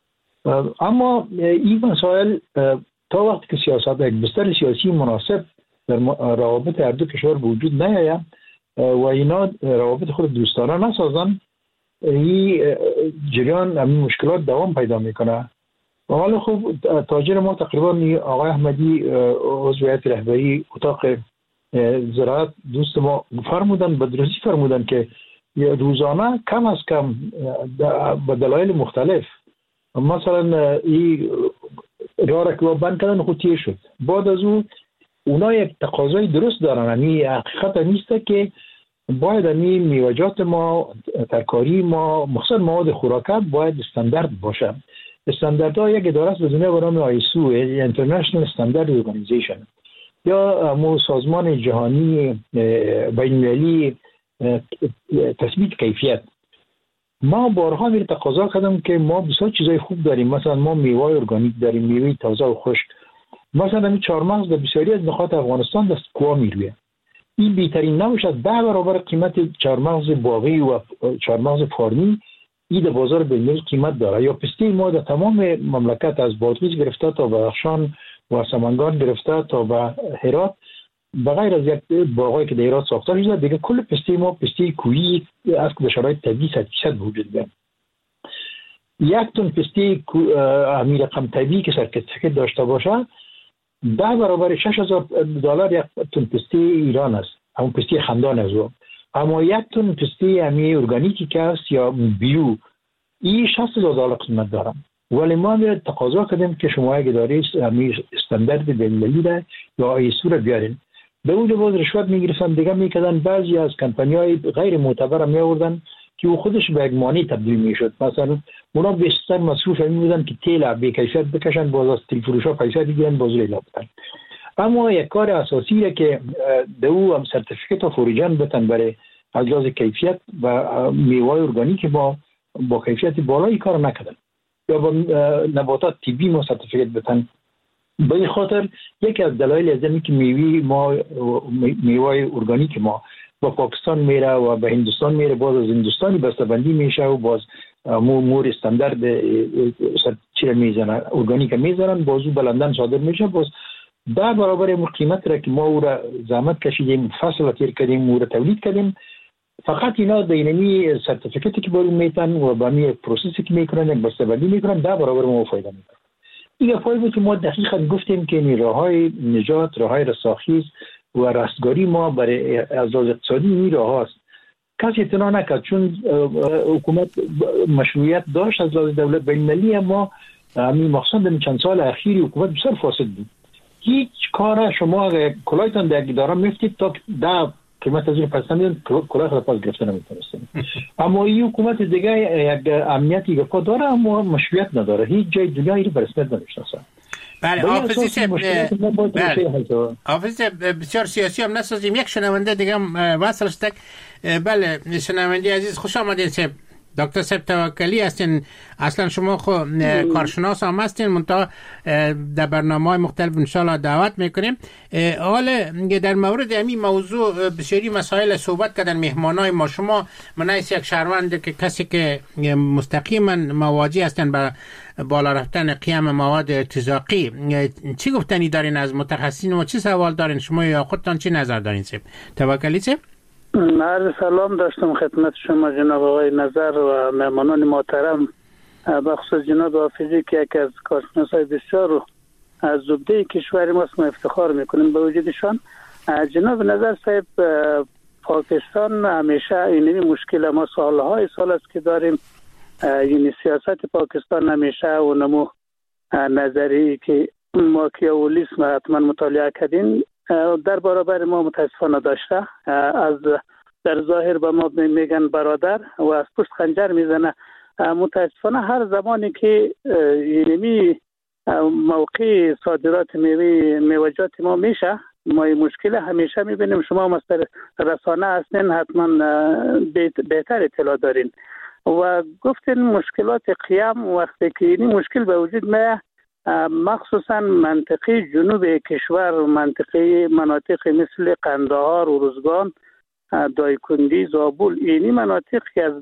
اما این مسائل تا وقتی که سیاست یک بستر سیاسی مناسب در روابط هر دو کشور وجود نیاید و اینا روابط خود دوستانه نسازن، این جریان همین مشکلات دوام پیدا میکنه. و حالا خب تاجر ما تقریبا آقای احمدی عضو هیئت رهبری اتاق زراعت دوست ما فرمودن، به درستی فرمودن که روزانه کم از کم به دلایل مختلف مثلا این راه را که بند کردن خود تیر شد. بعد از اون اونا یک تقاضای درست دارن، یعنی حقیقت نیست که باید این میوجات ما، ترکاری ما، مخصوصا مواد خوراکت باید استاندارد باشه. استانداردها یک اداره است به دنیا به نام آیسو، International Standard Organization، یا مو سازمان جهانی بین‌المللی تثبیت کیفیت. ما بارها میره تقاضا کردم که ما بسیار چیزای خوب داریم، مثلا ما میوه ارگانیک داریم، میوه تازه و خشک. مثلا این چهارمغز در بسیاری از نقاط افغانستان دست کوا میروه. این بهترین نوش از ده برابر قیمت چهارمغز باغی و چهارمغز فارمی این در بازار بین‌المللی قیمت داره. یا پسته ما در تمام مملکت از بادغیس گرفته تا بدخشان و سمنگان گرفته تا به هرات، بغیر از یک باغایی که در هرات ساخته شده، دیگه کل پسته ما پسته کویی است که به شرایط طبیعی صد درصد وجود داره. یک تن پسته همین رقم طبیعی که سرتیفیکت داشته باشه ده برابر شش هزار دلار یک تن پسته ایران است، همون پسته خندان است. اما یک تن پسته همین ارگانیکی که است یا بیو این شصت هزار دلار قیمت داره. ولی ما میره تقاضا کردیم که شما اگه دارید همین استاندارد بین‌المللی را یا آیسو را بیارین. به اونجا باز رشوت میگرفتن، دیگه میکردن بعضی از کمپانی‌های غیر معتبر میآوردن که او خودش به یک مانع تبدیل میشد. مثلا اونا بیشتر مصروف این بودن که تیل بی کیفیت بکشن، باز از تیل فروشا پیسه بگیرن، باز لیلا بدن. اما یک کار اساسی را که دو هم سرتیفیکت فوریجن بتن برای از لحاظ کیفیت و میوه ارگانیک ما با کیفیت بالایی کار نکردن، یا با نباتات طبی ما سرتیفیکت بتن. به این خاطر یکی از دلایل از اینه که میوه ما میوه ارگانیک ما با پاکستان میره و به هندوستان میره، باز از هندوستانی بسته‌بندی میشه و باز مو مور استاندارد چیره میزنن، ارگانیک میزنن، بازو بلندن صادر میشه، باز ده برابر قیمت را که ما او را زحمت کشیدیم، فصل تیر کردیم، او را تولید کردیم، فقط اینا در اینمی سرتیفیکتی که برون میتن و با می پروسسی که میکنن یک بسته‌بندی میکنن ده برابر ما فایده میکنن. این فایده بود که ما دقیقاً گفتیم که این راههای نجات، راههای رستاخیز و رستگاری ما برای از لحاظ اقتصادی این راه هاست. کسی اعتنا نکرد چون حکومت مشروعیت داشت از لحاظ دولت بین‌المللی، اما همین مخصوصا در چند سال اخیر حکومت بسیار فاسد بود. هیچ کار شما کلایتان در اداره میفتید تا ده قیمت از این پس نمیدن کلاه خود پاس گرفته نمیتونستیم. اما این حکومت دیگه یک امنیتی که داره اما مشروعیت نداره، هیچ جای دنیا این به رسمیت نمیشناسه. بله حافظی صاحب، بله حافظ بسیار سیاسی هم نسازیم. یک شنونده دیگه هم وصل شد. بله شنونده عزیز خوش آمدین صاحب. دکتر صاحب توکلی هستین، اصلا شما خو کارشناس هم هستین، منتها در برنامه‌های مختلف انشالله دعوت میکنیم. حالا در مورد همین موضوع بسیاری مسائل صحبت کردن مهمانای ما. شما منایس یک شهروند که کسی که مستقیما مواجه هستن به بالا رفتن قیام مواد ارتزاقی، چی گفتنی دارین از متخصصین و چی سوال دارین شما یا خودتان چی نظر دارین صاحب توکلی صاحب؟ عرض سلام داشتم خدمت شما جناب آقای نظر و مهمانان محترم، بخصوص جناب حافظی که یک از کارشناسای بسیار از زبده کشور ماست، ما افتخار میکنیم به وجودشان. جناب نظر صاحب، پاکستان همیشه اینمی مشکل ما سالهای سال است که داریم یعنی سیاست پاکستان نمیشه و نمو نظری که ماکیاولیسم حتما مطالعه کردین در برابر ما متاسفانه داشته. از در ظاهر به ما میگن برادر و از پشت خنجر میزنه. متاسفانه هر زمانی که یعنی موقع صادرات میوه میوه‌جات ما میشه، ما این مشکل همیشه میبینیم. شما مثلا رسانه هستین، حتما بهتر اطلاع دارین و گفتین مشکلات قیام وقتی که این مشکل به وجود میاد، مخصوصا منطقه جنوب کشور، منطقه مناطق مثل قندهار، ارزگان، دایکندی، زابل، اینی مناطق که از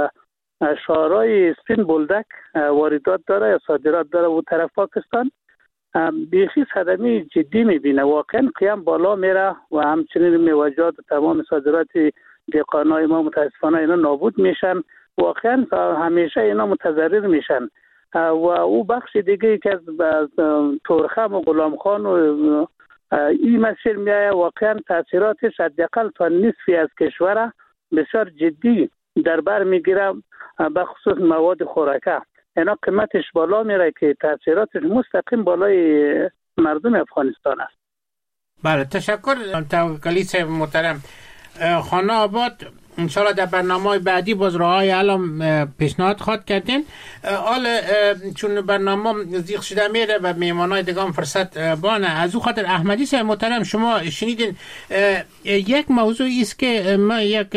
شهرهای سپین بولدک واردات داره یا صادرات داره و طرف پاکستان بیخی صدمه جدی میبینه. واقعا قیام بالا میره و همچنین میوه‌جات و تمام صادرات دهقانای ما متاسفانه اینا نابود میشن. واقعا همیشه اینا متضرر میشن و او بخش دیگه که از تورخم و غلام خان و این مسئله میایه، واقعا تاثیراتش حداقل تا نصفی از کشور بسیار جدی در بر میگیره، به خصوص مواد خوراکه. اینا قیمتش بالا میره که تاثیراتش مستقیم بالای مردم افغانستان است. بله، تشکر توکلی صاحب محترم. خانه آباد انشاءالله در برنامه بعدی باز راه‌های علم پیشنهاد خواد کردین. حال چون برنامه زیغ شده میره و میمانای دیگه هم فرصت بانه، از او خاطر احمدی صاحب محترم شما شنیدین یک موضوعی است که ما یک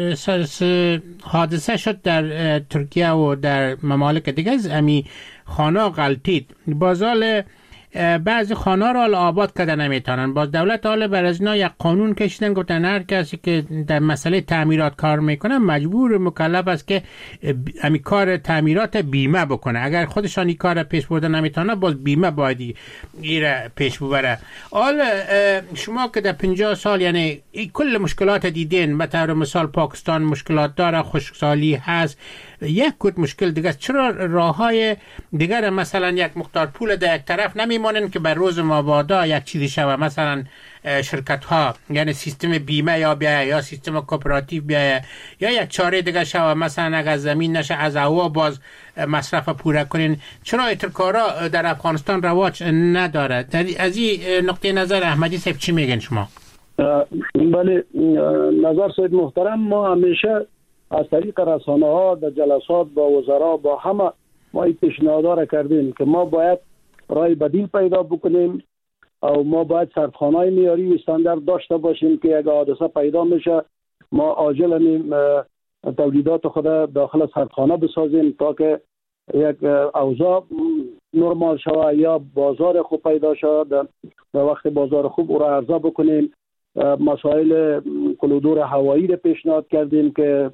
حادثه شد در ترکیه و در ممالک دیگه از امی خانه غلطید، بازال بعضی خانه را آباد کرده نمیتونن. باز دولت حال بر از اینا یک قانون کشیدن، گفتن هر کسی که در مسئله تعمیرات کار میکنه مجبور مکلف است که امی کار تعمیرات بیمه بکنه. اگر خودشان این کار پیش برده نمیتونه، باز بیمه باید ایره پیش ببره. حال شما که در پنجاه سال یعنی کل مشکلات دیدین، مثلا مثال پاکستان مشکلات داره، خشکسالی هست، یک کد مشکل دیگه است. چرا راه های دیگر مثلا یک مقدار پول در یک طرف نمیمانن که بر روز مبادا یک چیزی شوه، مثلا شرکت ها یعنی سیستم بیمه یا بیایه یا سیستم کوپراتیو بیایه یا یک چاره دیگه شوه، مثلا اگر زمین نشه از هوا باز مصرف پوره کنین. چرا اترکارا در افغانستان رواج نداره؟ از این نقطه نظر احمدی صاحب چی میگن شما؟ بله نظر سید محترم، ما همیشه از طریق رسانه ها در جلسات با وزرا با همه ما این پیشنهاد را کردیم که ما باید رای بدیل پیدا بکنیم و ما باید سردخانه‌های معیاری استاندارد داشته باشیم که اگه حادثه پیدا میشه ما عاجلا تولیدات خود داخل سردخانه بسازیم تا که یک اوضاع نرمال شود یا بازار خوب پیدا شود. در وقت بازار خوب او را عرضه بکنیم. مسائل کلودور هوایی را پیشنهاد کردیم که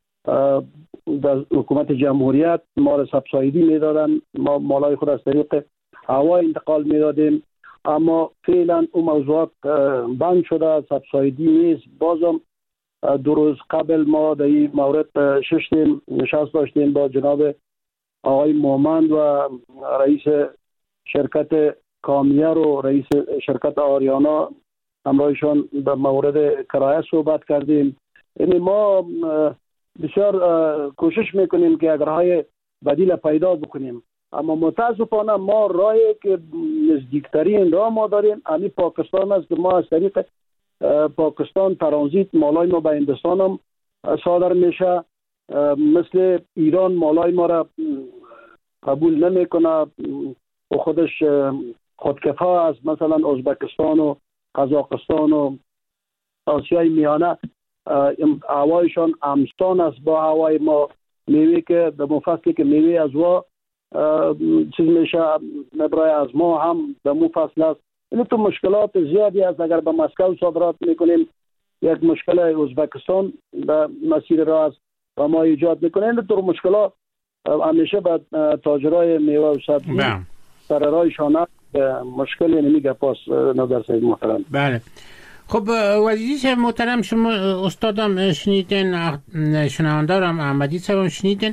در حکومت جمهوریت ما را سبسایدی میدادن، ما مالای خود از طریق هوا انتقال میدادیم، اما فعلا اون موضوعات بند شده، سبسایدی نیست. بازم دو روز قبل ما در این مورد ششتیم نشست داشتیم با جناب آقای مومند و رئیس شرکت کامیر و رئیس شرکت آریانا، همراهشان به مورد کرایه صحبت کردیم. یعنی ما بسیار کوشش میکنیم که اگر های بدیل پیدا بکنیم، اما متاسفانه ما راهی که نزدیکترین راه ما داریم همین پاکستان است که ما از طریق پاکستان ترانزیت مالای ما به هندوستان هم صادر میشه. مثل ایران مالای ما را قبول نمیکنه و خودش خودکفا است. مثلا ازبکستان و قزاقستان و آسیای میانه هوایشان همسان است با هوای ما. میوه که در مفصلی که میوه از وا چیز میشه نبرای از ما هم در مفصل است. این تو مشکلات زیادی است. اگر به مسکو صادرات میکنیم یک مشکل ازبکستان به مسیر راه است و ما ایجاد میکنیم. این تو مشکلات همیشه به تاجرای میوه و سبزی سر راهشان مشکلی نمیگه. پاس نظر سید محترم. بله خب وزیری صاحب محترم، شما استادم شنیدین، شنواندارم احمدی صاحب شنیدین.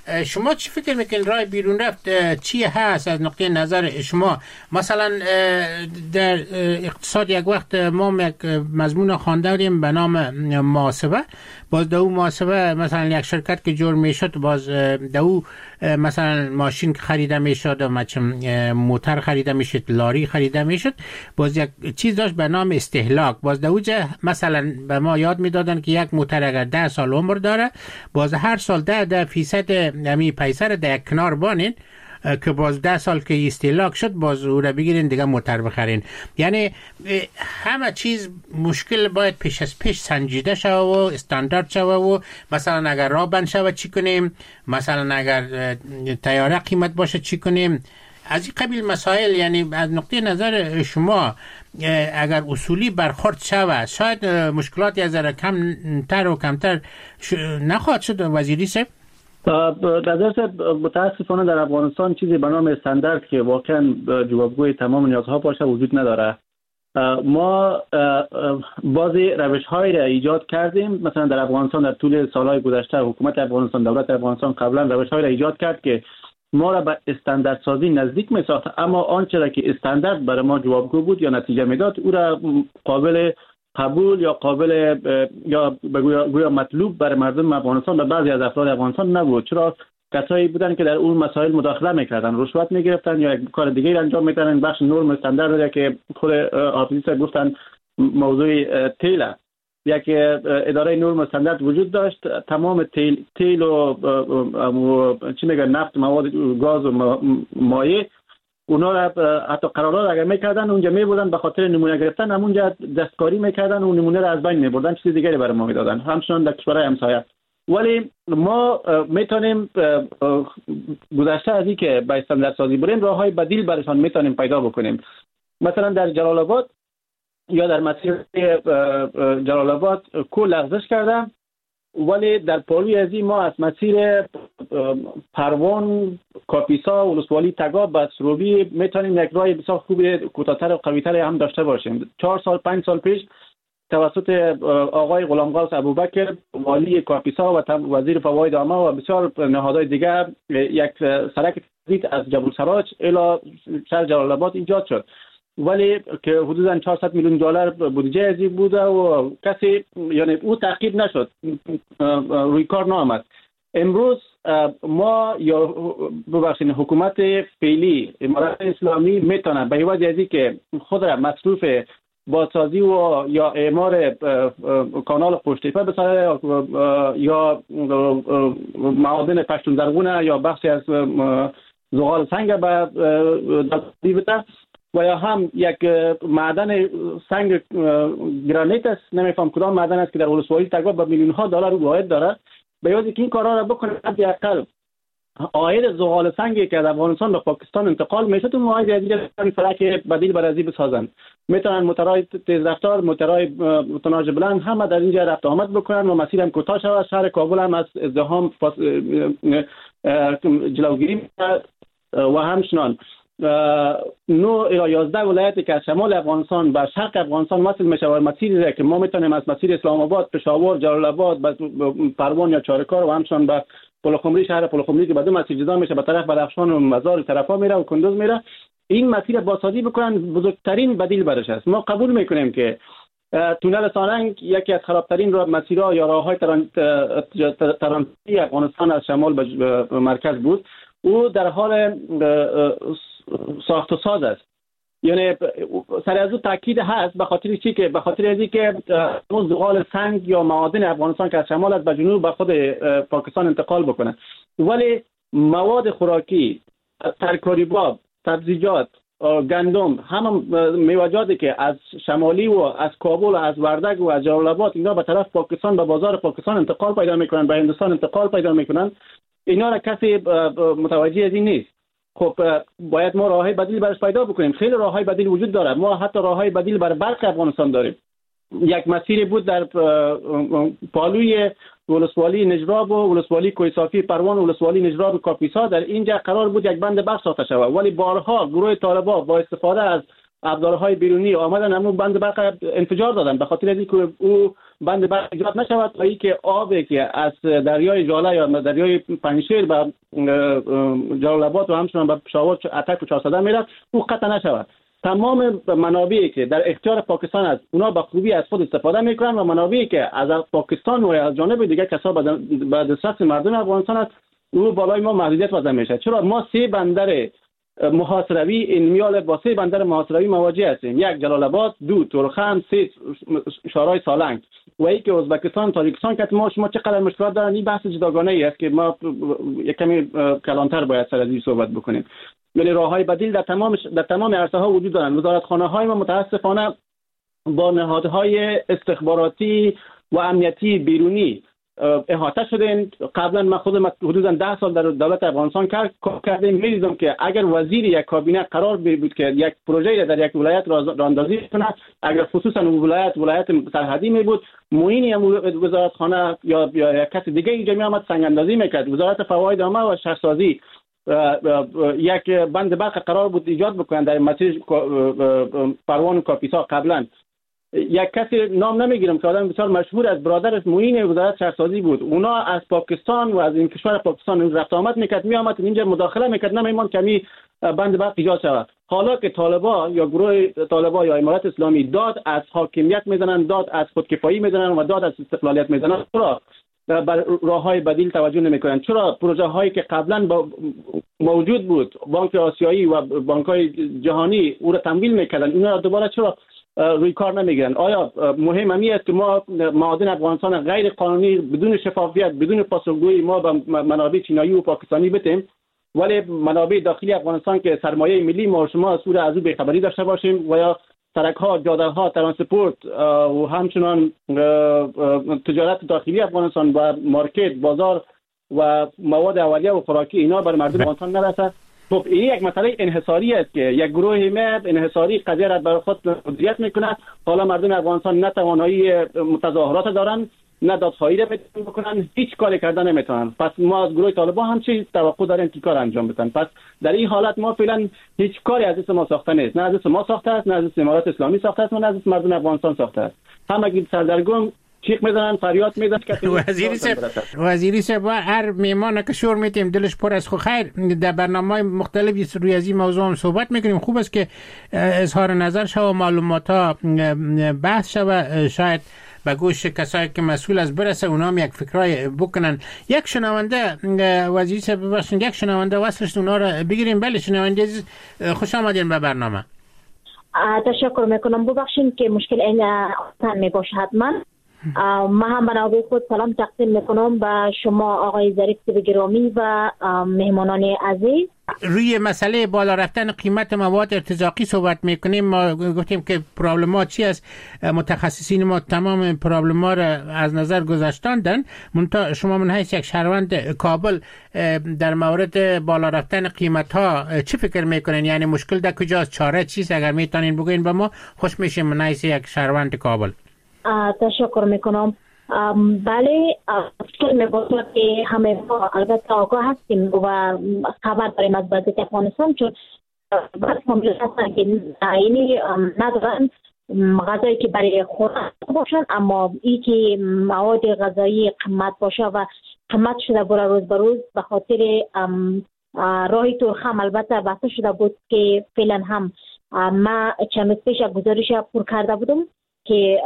شما چی فکر میکنین راه بیرون رفت چی هست از نقطه نظر شما؟ مثلا در اقتصاد یک وقت ما یک مضمون خوانده بودیم به نام محاسبه. باز دو محاسبه مثلا یک شرکت که جور میشد، باز دو مثلا ماشین خریده میشد و موتر خریده میشد، لاری خریده میشد، باز یک چیز داشت به نام استهلاک. باز دو جا مثلا به ما یاد میدادن که یک موتر اگر ده سال عمر داره، باز هر سال ده ده فیصد همی پیسه رو در کنار بانین که باز ده سال که استهلاک شد باز او را بگیرین دیگه موتر بخرین. یعنی همه چیز مشکل باید پیش از پیش سنجیده شوه و استاندارد شوه و مثلا اگر راه بند شوه چی کنیم، مثلا اگر تیاره قیمت باشه چی کنیم، از این قبیل مسائل. یعنی از نقطه نظر شما اگر اصولی برخورد شوه شاید مشکلاتی از را کمتر و کمتر نخواهد شد. وزیری صاحب نظر متاسفانه در افغانستان چیزی به نام استاندارد که واقعا جوابگوی تمام نیازها باشه وجود نداره. ما بعضی روش‌هایی را ایجاد کردیم. مثلا در افغانستان در طول سالهای گذشته حکومت افغانستان، دولت افغانستان قبلا روش‌هایی را ایجاد کرد که ما را به استاندارد سازی نزدیک می‌ساخت، اما آنچه را که استاندارد برای ما جوابگو بود یا نتیجه میداد او را قابل قبول یا قابل یا بگویا مطلوب برای مردم افغانستان و بعضی از افراد افغانستان نبود. چرا؟ کسایی بودن که در اون مسائل مداخله میکردن، رشوت میگرفتن یا یک کار دیگه انجام میدادن. بخش نرم استاندارد که خود حافظی صاحب گفتن موضوع تیل، یک اداره نرم استاندارد وجود داشت. تمام تیل تیل و چی میگن نفت، مواد گاز و مایع، اونا را حتی قرارداد اگر میکردن اونجا میبردن به خاطر نمونه گرفتن، همونجا دستکاری میکردن و نمونه را از بین میبردن، چیز دیگری برای ما میدادن، همچنان در کشورهای همسایه. ولی ما میتونیم گذشته از این که به استاندارد سازی بریم راههای بدیل برایشان میتونیم پیدا بکنیم. مثلا در جلال آباد یا در مسیر جلال آباد کو لغزش کردن، ولی در پالوی ازی ما از مسیر پروان، کاپیسا، ولسوالی، تگاب و سروبی میتونیم یک راه بسیار خوبی کوتاه‌تر و قوی‌تر هم داشته باشیم. چهار سال پنج سال پیش توسط آقای غلامقاس ابوبکر والی کاپیسا و وزیر فواید عامه و بسیار نهادهای دیگر یک سرک ترانزیت از جبل سراج الی شهر جلال آباد ایجاد شد، ولی که حدوداً چهارصد میلیون دلار بودجه ازی بوده و کسی یعنی او تعقیب نشد، روی کار نآمد. امروز ما یا ببخشید حکومت فعلی امارات اسلامی میتونه به عوض از اینکه خود را مصروف بازسازی و یا اعمار کانال پشتیپه بسازه یا معادن پشتون زرغونه یا بخشی از زغال سنگ به دادی بده و یا هم یک معدن سنگ گرانیت است، نمیفهم کدام معدن است که در ولسوالی تگاب به میلیون ها دلار واحد داره، به یاد که این کارا را بکنه حداقل عاید زغال سنگی که از افغانستان به پاکستان انتقال میشه تو معاید از اینجا فرق بدیل بر ازی بسازن. میتونن موتورهای تیز رفتار، موتورهای توناژ بلند همه در اینجا رفت آمد بکنن و مسیر هم کوتاه شود. شهر کابل هم از ازدحام جلوگیری و همچنان نو الی یازده ولایتی که از شمال افغانستان به شرق افغانستان وصل میشه و مسیری که ما میتونیم از مسیر اسلام آباد، پشاور، جلال آباد، پروان یا چارکار و همچنان به پلخمری، شهر پلخمری که به دو مسیر جدا میشه، به طرف بدخشان و مزار طرفا میره و کندوز میره، این مسیر بازسازی بکنن بزرگترین بدیل برش است. ما قبول میکنیم که تونل ساننگ یکی از خرابترین راه مسیرها یا راههای ترانزیتی افغانستان از شمال به مرکز بود. او در حال ساخت و ساز است. یعنی سر از او تاکید هست به خاطر چی که به خاطر از اینکه اون زغال سنگ یا معادن افغانستان که از شمال از به جنوب به خود پاکستان انتقال بکنه، ولی مواد خوراکی، ترکاری باب، سبزیجات، گندم، همه میوه‌جاتی که از شمالی و از کابل و از وردگ و از جلال آباد اینا به طرف پاکستان به بازار پاکستان انتقال پیدا میکنن، به هندوستان انتقال پیدا میکنن، اینا را کسی متوجه از این نیست. خب باید ما راههای بدیل برش پیدا بکنیم. خیلی راههای بدیل وجود داره. ما حتی راههای بدیل برای برق افغانستان داریم. یک مسیری بود در پالوی ولسوالی نجراب و ولسوالی کوهستانی پروان و ولسوالی نجراب و کاپیسا، در اینجا قرار بود یک بند برق ساخته شود، ولی بارها گروه طالبان با استفاده از ابزارهای بیرونی آمدن همون بند برق انفجار دادن، به خاطر اینکه او بند برق ایجاد نشود تا اینکه آبی که از دریای ژاله یا دریای پنجشیر به جلال آباد و همچنان به پشاور اتک و چهارصد میره او قطع نشود. تمام منابعی که در اختیار پاکستان است اونا به خوبی از خود استفاده میکنن و منابعی که از پاکستان و از جانب دیگر کسا به دسترس مردم افغانستان است او بالای ما محدودیت وضع میشه. چرا ما سه بندر محاصروی این میال با سه بندر محاصروی مواجه هستیم، یک جلال آباد، دو تورخم، سه شارای سالنگ و یک ازبکستان تاجیکستان که ما شما چقدر مشکلات دارن. این بحث جداگانه ای است که ما یک کمی کلانتر باید سر از این صحبت بکنیم. ولی راههای بدیل در تمام در تمام عرصه ها وجود دارند. وزارتخانه های ما متاسفانه با نهادهای استخباراتی و امنیتی بیرونی احاطه شدن. قبلا من خودم حدودا ده سال در دولت افغانستان کار کردم، می‌دیدم که اگر وزیر یک کابینه قرار بود که یک پروژه در یک ولایت راهاندازی کنه، اگر خصوصا اون ولایت ولایت سرحدی می بود، معین وزارتخانه یا یا یک کس دیگه اینجا میآمد سنگ اندازی میکرد. وزارت فواید عامه و شهرسازی یک بند برق قرار بود ایجاد بکنن در مسیر پروان و کاپیسا. قبلا یک کسی نام نمیگیرم که آدم بسیار مشهور از برادرش معین وزارت شهرسازی بود، اونا از پاکستان و از این کشور پاکستان رفت آمد میکرد، میآمد اینجا مداخله میکرد، نمیمان کمی بند برق ایجاد شود. حالا که طالبا یا گروه طالبا یا امارت اسلامی داد از حاکمیت میزنن، داد از خودکفایی میزنن و داد از استقلالیت میزنن، چرا بر راههای بدیل توجه نمیکنن؟ چرا پروژه هایی که قبلا با موجود بود، بانک آسیایی و بانک های جهانی او را تمویل میکردن، اینا را دوباره چرا روی کار نمیگیرن؟ آیا مهم همی است که ما معادن افغانستان غیر قانونی بدون شفافیت بدون پاسخگویی ما به منابع چینایی و پاکستانی بتیم، ولی منابع داخلی افغانستان که سرمایه ملی ما شما از او از او بی‌خبری داشته باشیم و یا سرک ها، جاده ها، ترانسپورت و همچنان تجارت داخلی افغانستان و مارکت، بازار و مواد اولیه و خوراکی اینا بر مردم افغانستان نرسه؟ خب این یک مسئله انحصاری است که یک گروه همه انحصاری قضیه را بر خود مدیریت میکنه. حالا مردم افغانستان نه توانایی متظاهرات دارن، نه دادخواهی را بکنن، هیچ کاری کردن نمیتونن. پس ما از گروه طالبان هم چی توقع داریم که کار انجام بدن؟ پس در این حالت ما فعلا هیچ کاری از دست ما ساخته نیست، نه از دست ما ساخته است، نه از دست امارات اسلامی ساخته است، نه از دست مردم افغانستان ساخته است. همگی سردرگم چیخ میزنن، فریاد میزنن که وزیری صاحب وزیری صاحب هر میمان که شور میتیم دلش پر از خو خیر. در برنامه‌های مختلفی روی از این موضوع هم صحبت میکنیم. خوب است که اظهار نظر شو و معلومات ها بحث شو، شاید به گوش کسایی که مسئول از برسه اونا هم یک فکرای بکنن. یک شنونده وزیری صاحب ببخشید، یک شنونده وصلش اونا رو بگیریم. بله شنونده عزیز، خوش آمدین به برنامه. تشکر میکنم. ببخشید که مشکل این آسان میباشه. حتما ما هم منابع خود سلام تقدیم میکنم به شما آقای ظریف گرامی و مهمانان عزیز. روی مسئله بالا رفتن قیمت مواد ارتزاقی صحبت میکنیم. ما گفتیم که پرابلمات چی است، متخصصین ما تمام پرابلمات را از نظر گذاشتاندن. منتها شما من حیث یک شهروند کابل در مورد بالا رفتن قیمت ها چی فکر میکنین؟ یعنی مشکل در کجاست؟ چاره چیست؟ اگر میتونین بگوین به ما خوش میشیم من حیث یک شهروند کابل. تشکر میکنم. بله مشکل میباشه که همه ما البته آگاه هستیم و خبر داریم از وضعیت افغانستان، چون بعض فامیل هستن که اینی ندارن غذایی که برای خوردن باشن، اما این که مواد غذایی قیمت باشه و قیمت شده برای روز به روز به خاطر راه تورخم البته بسته شده بود که فعلا هم ما چند روز پیش گزارش پر کرده بودم که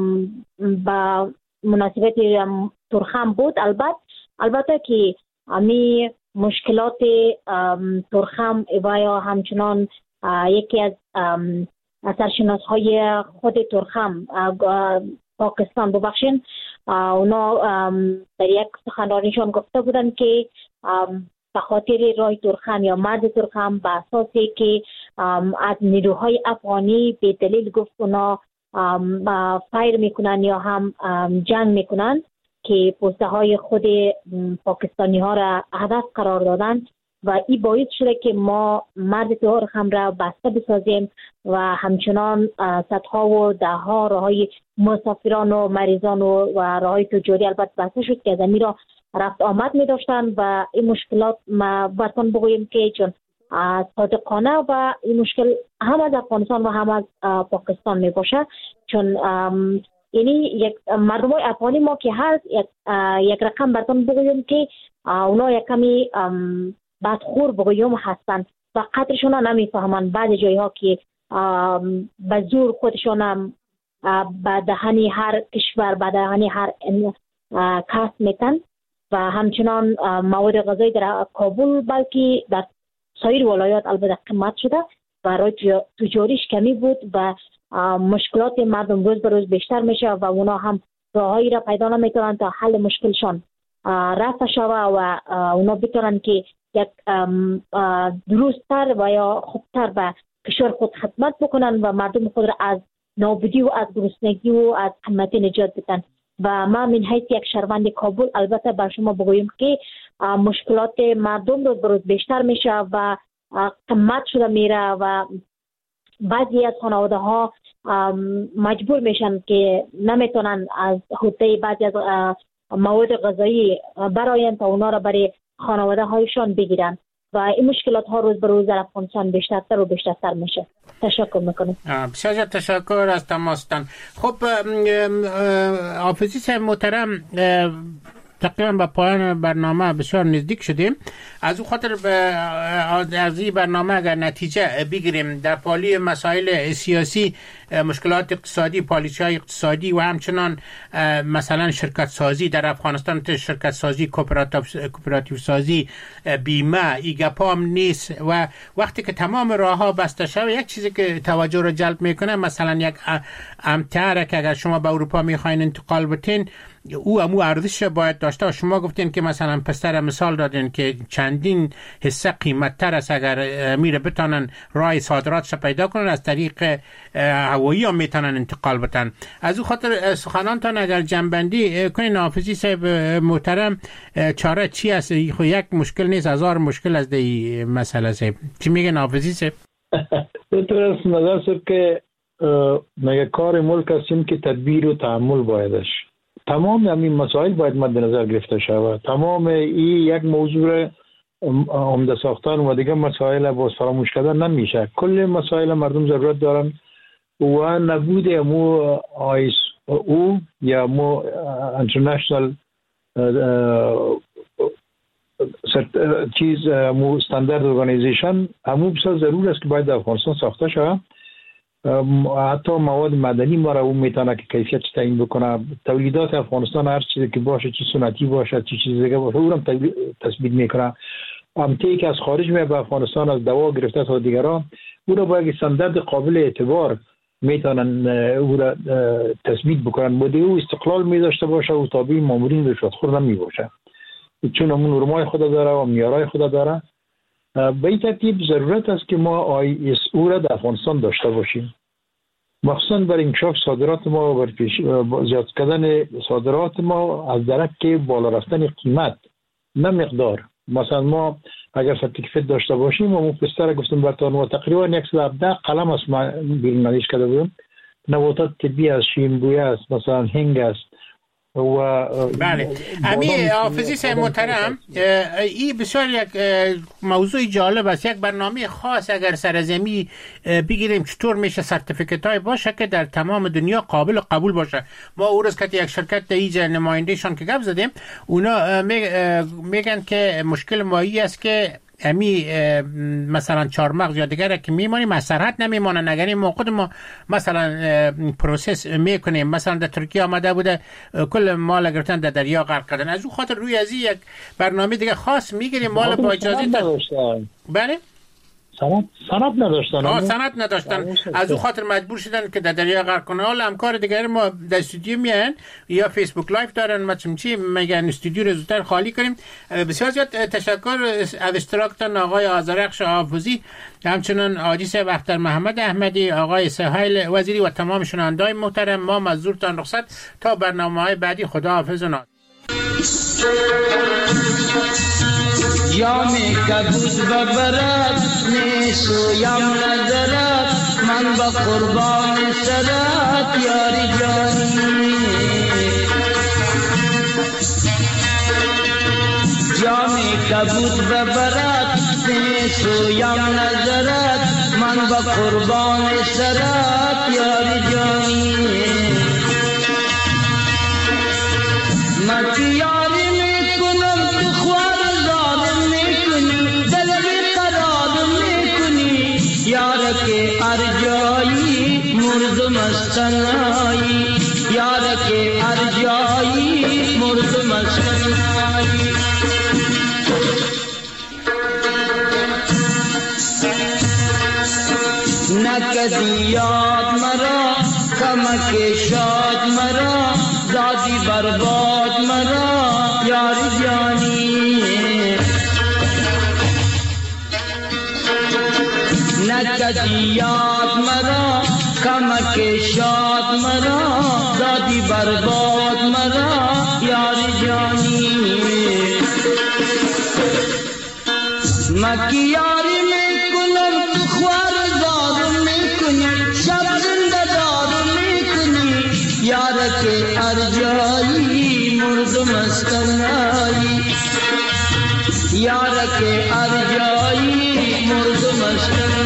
با مناسبت تورخم بود. البته البته که می مشکلات تورخم و یا همچنان یکی از سرشناس های خود تورخم پاکستان ببخشین اونا در یک سخنرانیشان گفته بودن که به خاطر راه تورخم یا مرز تورخم به اساسی که از نیروهای افغانی به دلیل گفت اونا فایر میکنن یا هم جنگ میکنن که پوسته های خود پاکستانی ها را هدف قرار دادن و این باعث شده که ما مرز تورخم را بسته بسازیم و همچنان صدها و ده ها راههای مسافران و مریضان و راههای تجاری البته بسته شد که از امیر را رفت آمد می داشتن و این مشکلات ما براتون بگوییم که چون صادقانه و این مشکل هم از افغانستان و هم از پاکستان می باشه، چون یعنی یک مردم افغانی ما که هست یک, یک رقم براتون بگویم که اونا یک کمی بدخور بگویم هستن و قدرشون ها نمیفهمن. بعض جایی ها که به زور خودشون به دهنی هر کشور به دهنی هر کس میتن و همچنان مواد غذایی در کابل بلکه در سایر ولایات البته قیمت شده و راه تجاریش کمی بود و مشکلات مردم روز به روز بیشتر میشه و اونا هم راههایی را پیدا نمیکنن تا حل مشکلشان رفع شوه و اونا بتونن که یک درستتر و یا خوبتر به کشور خود خدمت بکنن و مردم خود را از نابودی و از گرسنگی و از قحطی نجات بدن. و ما من حیث یک شهروند کابل البته بر شما بگویم که مشکلات مردم روز به روز بیشتر میشه و قیمت شده میره و بعضی از خانواده ها مجبور میشن که نمیتونن از حوطه بعضی از مواد غذایی براین تا اونا را برای خانواده هایشان بگیرن و این مشکلات ها روز به روز در افغانستان بیشترتر و بیشترتر میشه. تشکر میکنم. بسیار تشکر از تماستان. خب حافظی صاحب محترم، تقریبا به پایان برنامه بسیار نزدیک شدیم. از او خاطر از این برنامه اگر نتیجه بگیریم در پالی مسائل سیاسی، مشکلات اقتصادی، پالیسی های اقتصادی و همچنان مثلا شرکت سازی در افغانستان، شرکت سازی، کوپراتیو سازی، بیمه، ایگپا هم نیست و وقتی که تمام راه ها بسته شود، یک چیزی که توجه رو جلب میکنه مثلا یک امتیاره که اگر شما به اروپا میخواین انتقال بتین او امو ارزش باید داشته. شما گفتین که مثلا پستر مثال دادین که چندین حصه قیمت تر است اگر میره بتانن راه صادراتش پیدا کنن، از طریق هوایی هم میتونن انتقال بتن. از او خاطر سخنانتان اگر جنبندی کنین حافظی صاحب محترم، چاره چی است؟ خو یک مشکل نیست، هزار مشکل از دی مسئله صاحب. چی میگن حافظی صاحب؟ بطور است نظر صاحب که مگه کار ملک هستیم که تدبیر و تحمل بایدش. تمام همین مسائل باید مد نظر گرفته شود. تمام این یک موضوع عمده ساختن و دیگه مسائل باز فراموش کردن نمیشه. کل مسائل مردم ضرورت دارن و نبود امو آیس او یا امو انترنشنال چیز امو استاندارد ارگانیزیشن امو بسیار ضرور است که باید در افغانستان ساخته شود. حتی مواد مدنی ما را اون میتونه که کیفیت تعیین بکنه. تولیدات افغانستان هر چیزی که باشه، چه سنتی باشه چه چیز دیگه باشه، اونم تثبیت میکنه. امتی که از خارج میاد به افغانستان از دوا گرفته تا دیگران، اون را با یک استاندارد قابل اعتبار میتونن اون را تثبیت بکنن. بوده او استقلال میداشته باشه و تابع مامورین رشوتخور نمی باشه، چون همون نرمای خود داره و معیارهای خود داره. به این ترتیب ضرورت است که ما آی اس او را در افغانستان داشته باشیم، مخصوصا برای انکشاف صادرات ما و برای زیاد کردن صادرات ما از درک که بالا رفتن قیمت نه مقدار. مثلا ما اگر سرتیفیکت داشته باشیم و مفسر گفتم براتون و تقریبا صد و هفده قلم است ما بیرون نویش کرده بودم، نباتات طبی است، شیمبویه است، مثلا هنگ است و بله. امی حافظی صاحب محترم، این بسیار یک موضوع جالب است. یک برنامه خاص اگر سرزمی بگیریم چطور میشه سرتیفیکت های باشه که در تمام دنیا قابل قبول باشه. ما او روز که یک شرکت دیجا نمایندهشان که گپ زدیم، اونا میگن که مشکل مایی است که امی مثلا چهارمغز یا دیگر که میمانیم از سرحد نمیمانن. اگر ما خود ما مثلا پروسس میکنیم، مثلا در ترکیه آمده بوده کل مال گرفتن در دریا غرق کردن، از اون خاطر روی از یک برنامه دیگه خاص میگیریم مال با اجازه تا... بله سند سند نداشتن. آه سند نداشتن، از اون خاطر مجبور شدن که در دریا غرق کنن. حالا همکار دیگر ما در استودیو میان یا فیسبوک لایو دارن، مثلا چی میگن استودیو رو زودتر خالی کنیم. بسیار زیاد تشکر از اشتراکتان آقای آذرخش حافظی، همچنین حاجی صاحب اختر محمد احمدی، آقای سهیل وزیری و تمام شنوندگان محترم. ما مزورتان رخصت تا برنامه‌های بعدی. خدا حافظ و ناز. یامی کبوز ببرد نیسویم ندارد، من با قربان سرت یاری جانی. جام کبود ببرد سویم نظرت من با قربان سرت یار جانی من که یاری میکنم تو خوار ظالم میکنی دل بی قرار میکنی یار که ارجایی مرد مستنایی یار که ارجایی مرد مستنایی نکدی یاد مرا کمک شاد مرا دادی برباد مرا یار جانی نکدی یاد مرا کمک شاد مرا دادی برباد مرا یار جانی مکی یاری میکنم تو خوار زار میکنی شب زنده دار میکنی یار که ارجایی مرد مستنایی یار که ارجایی مرد مستنایی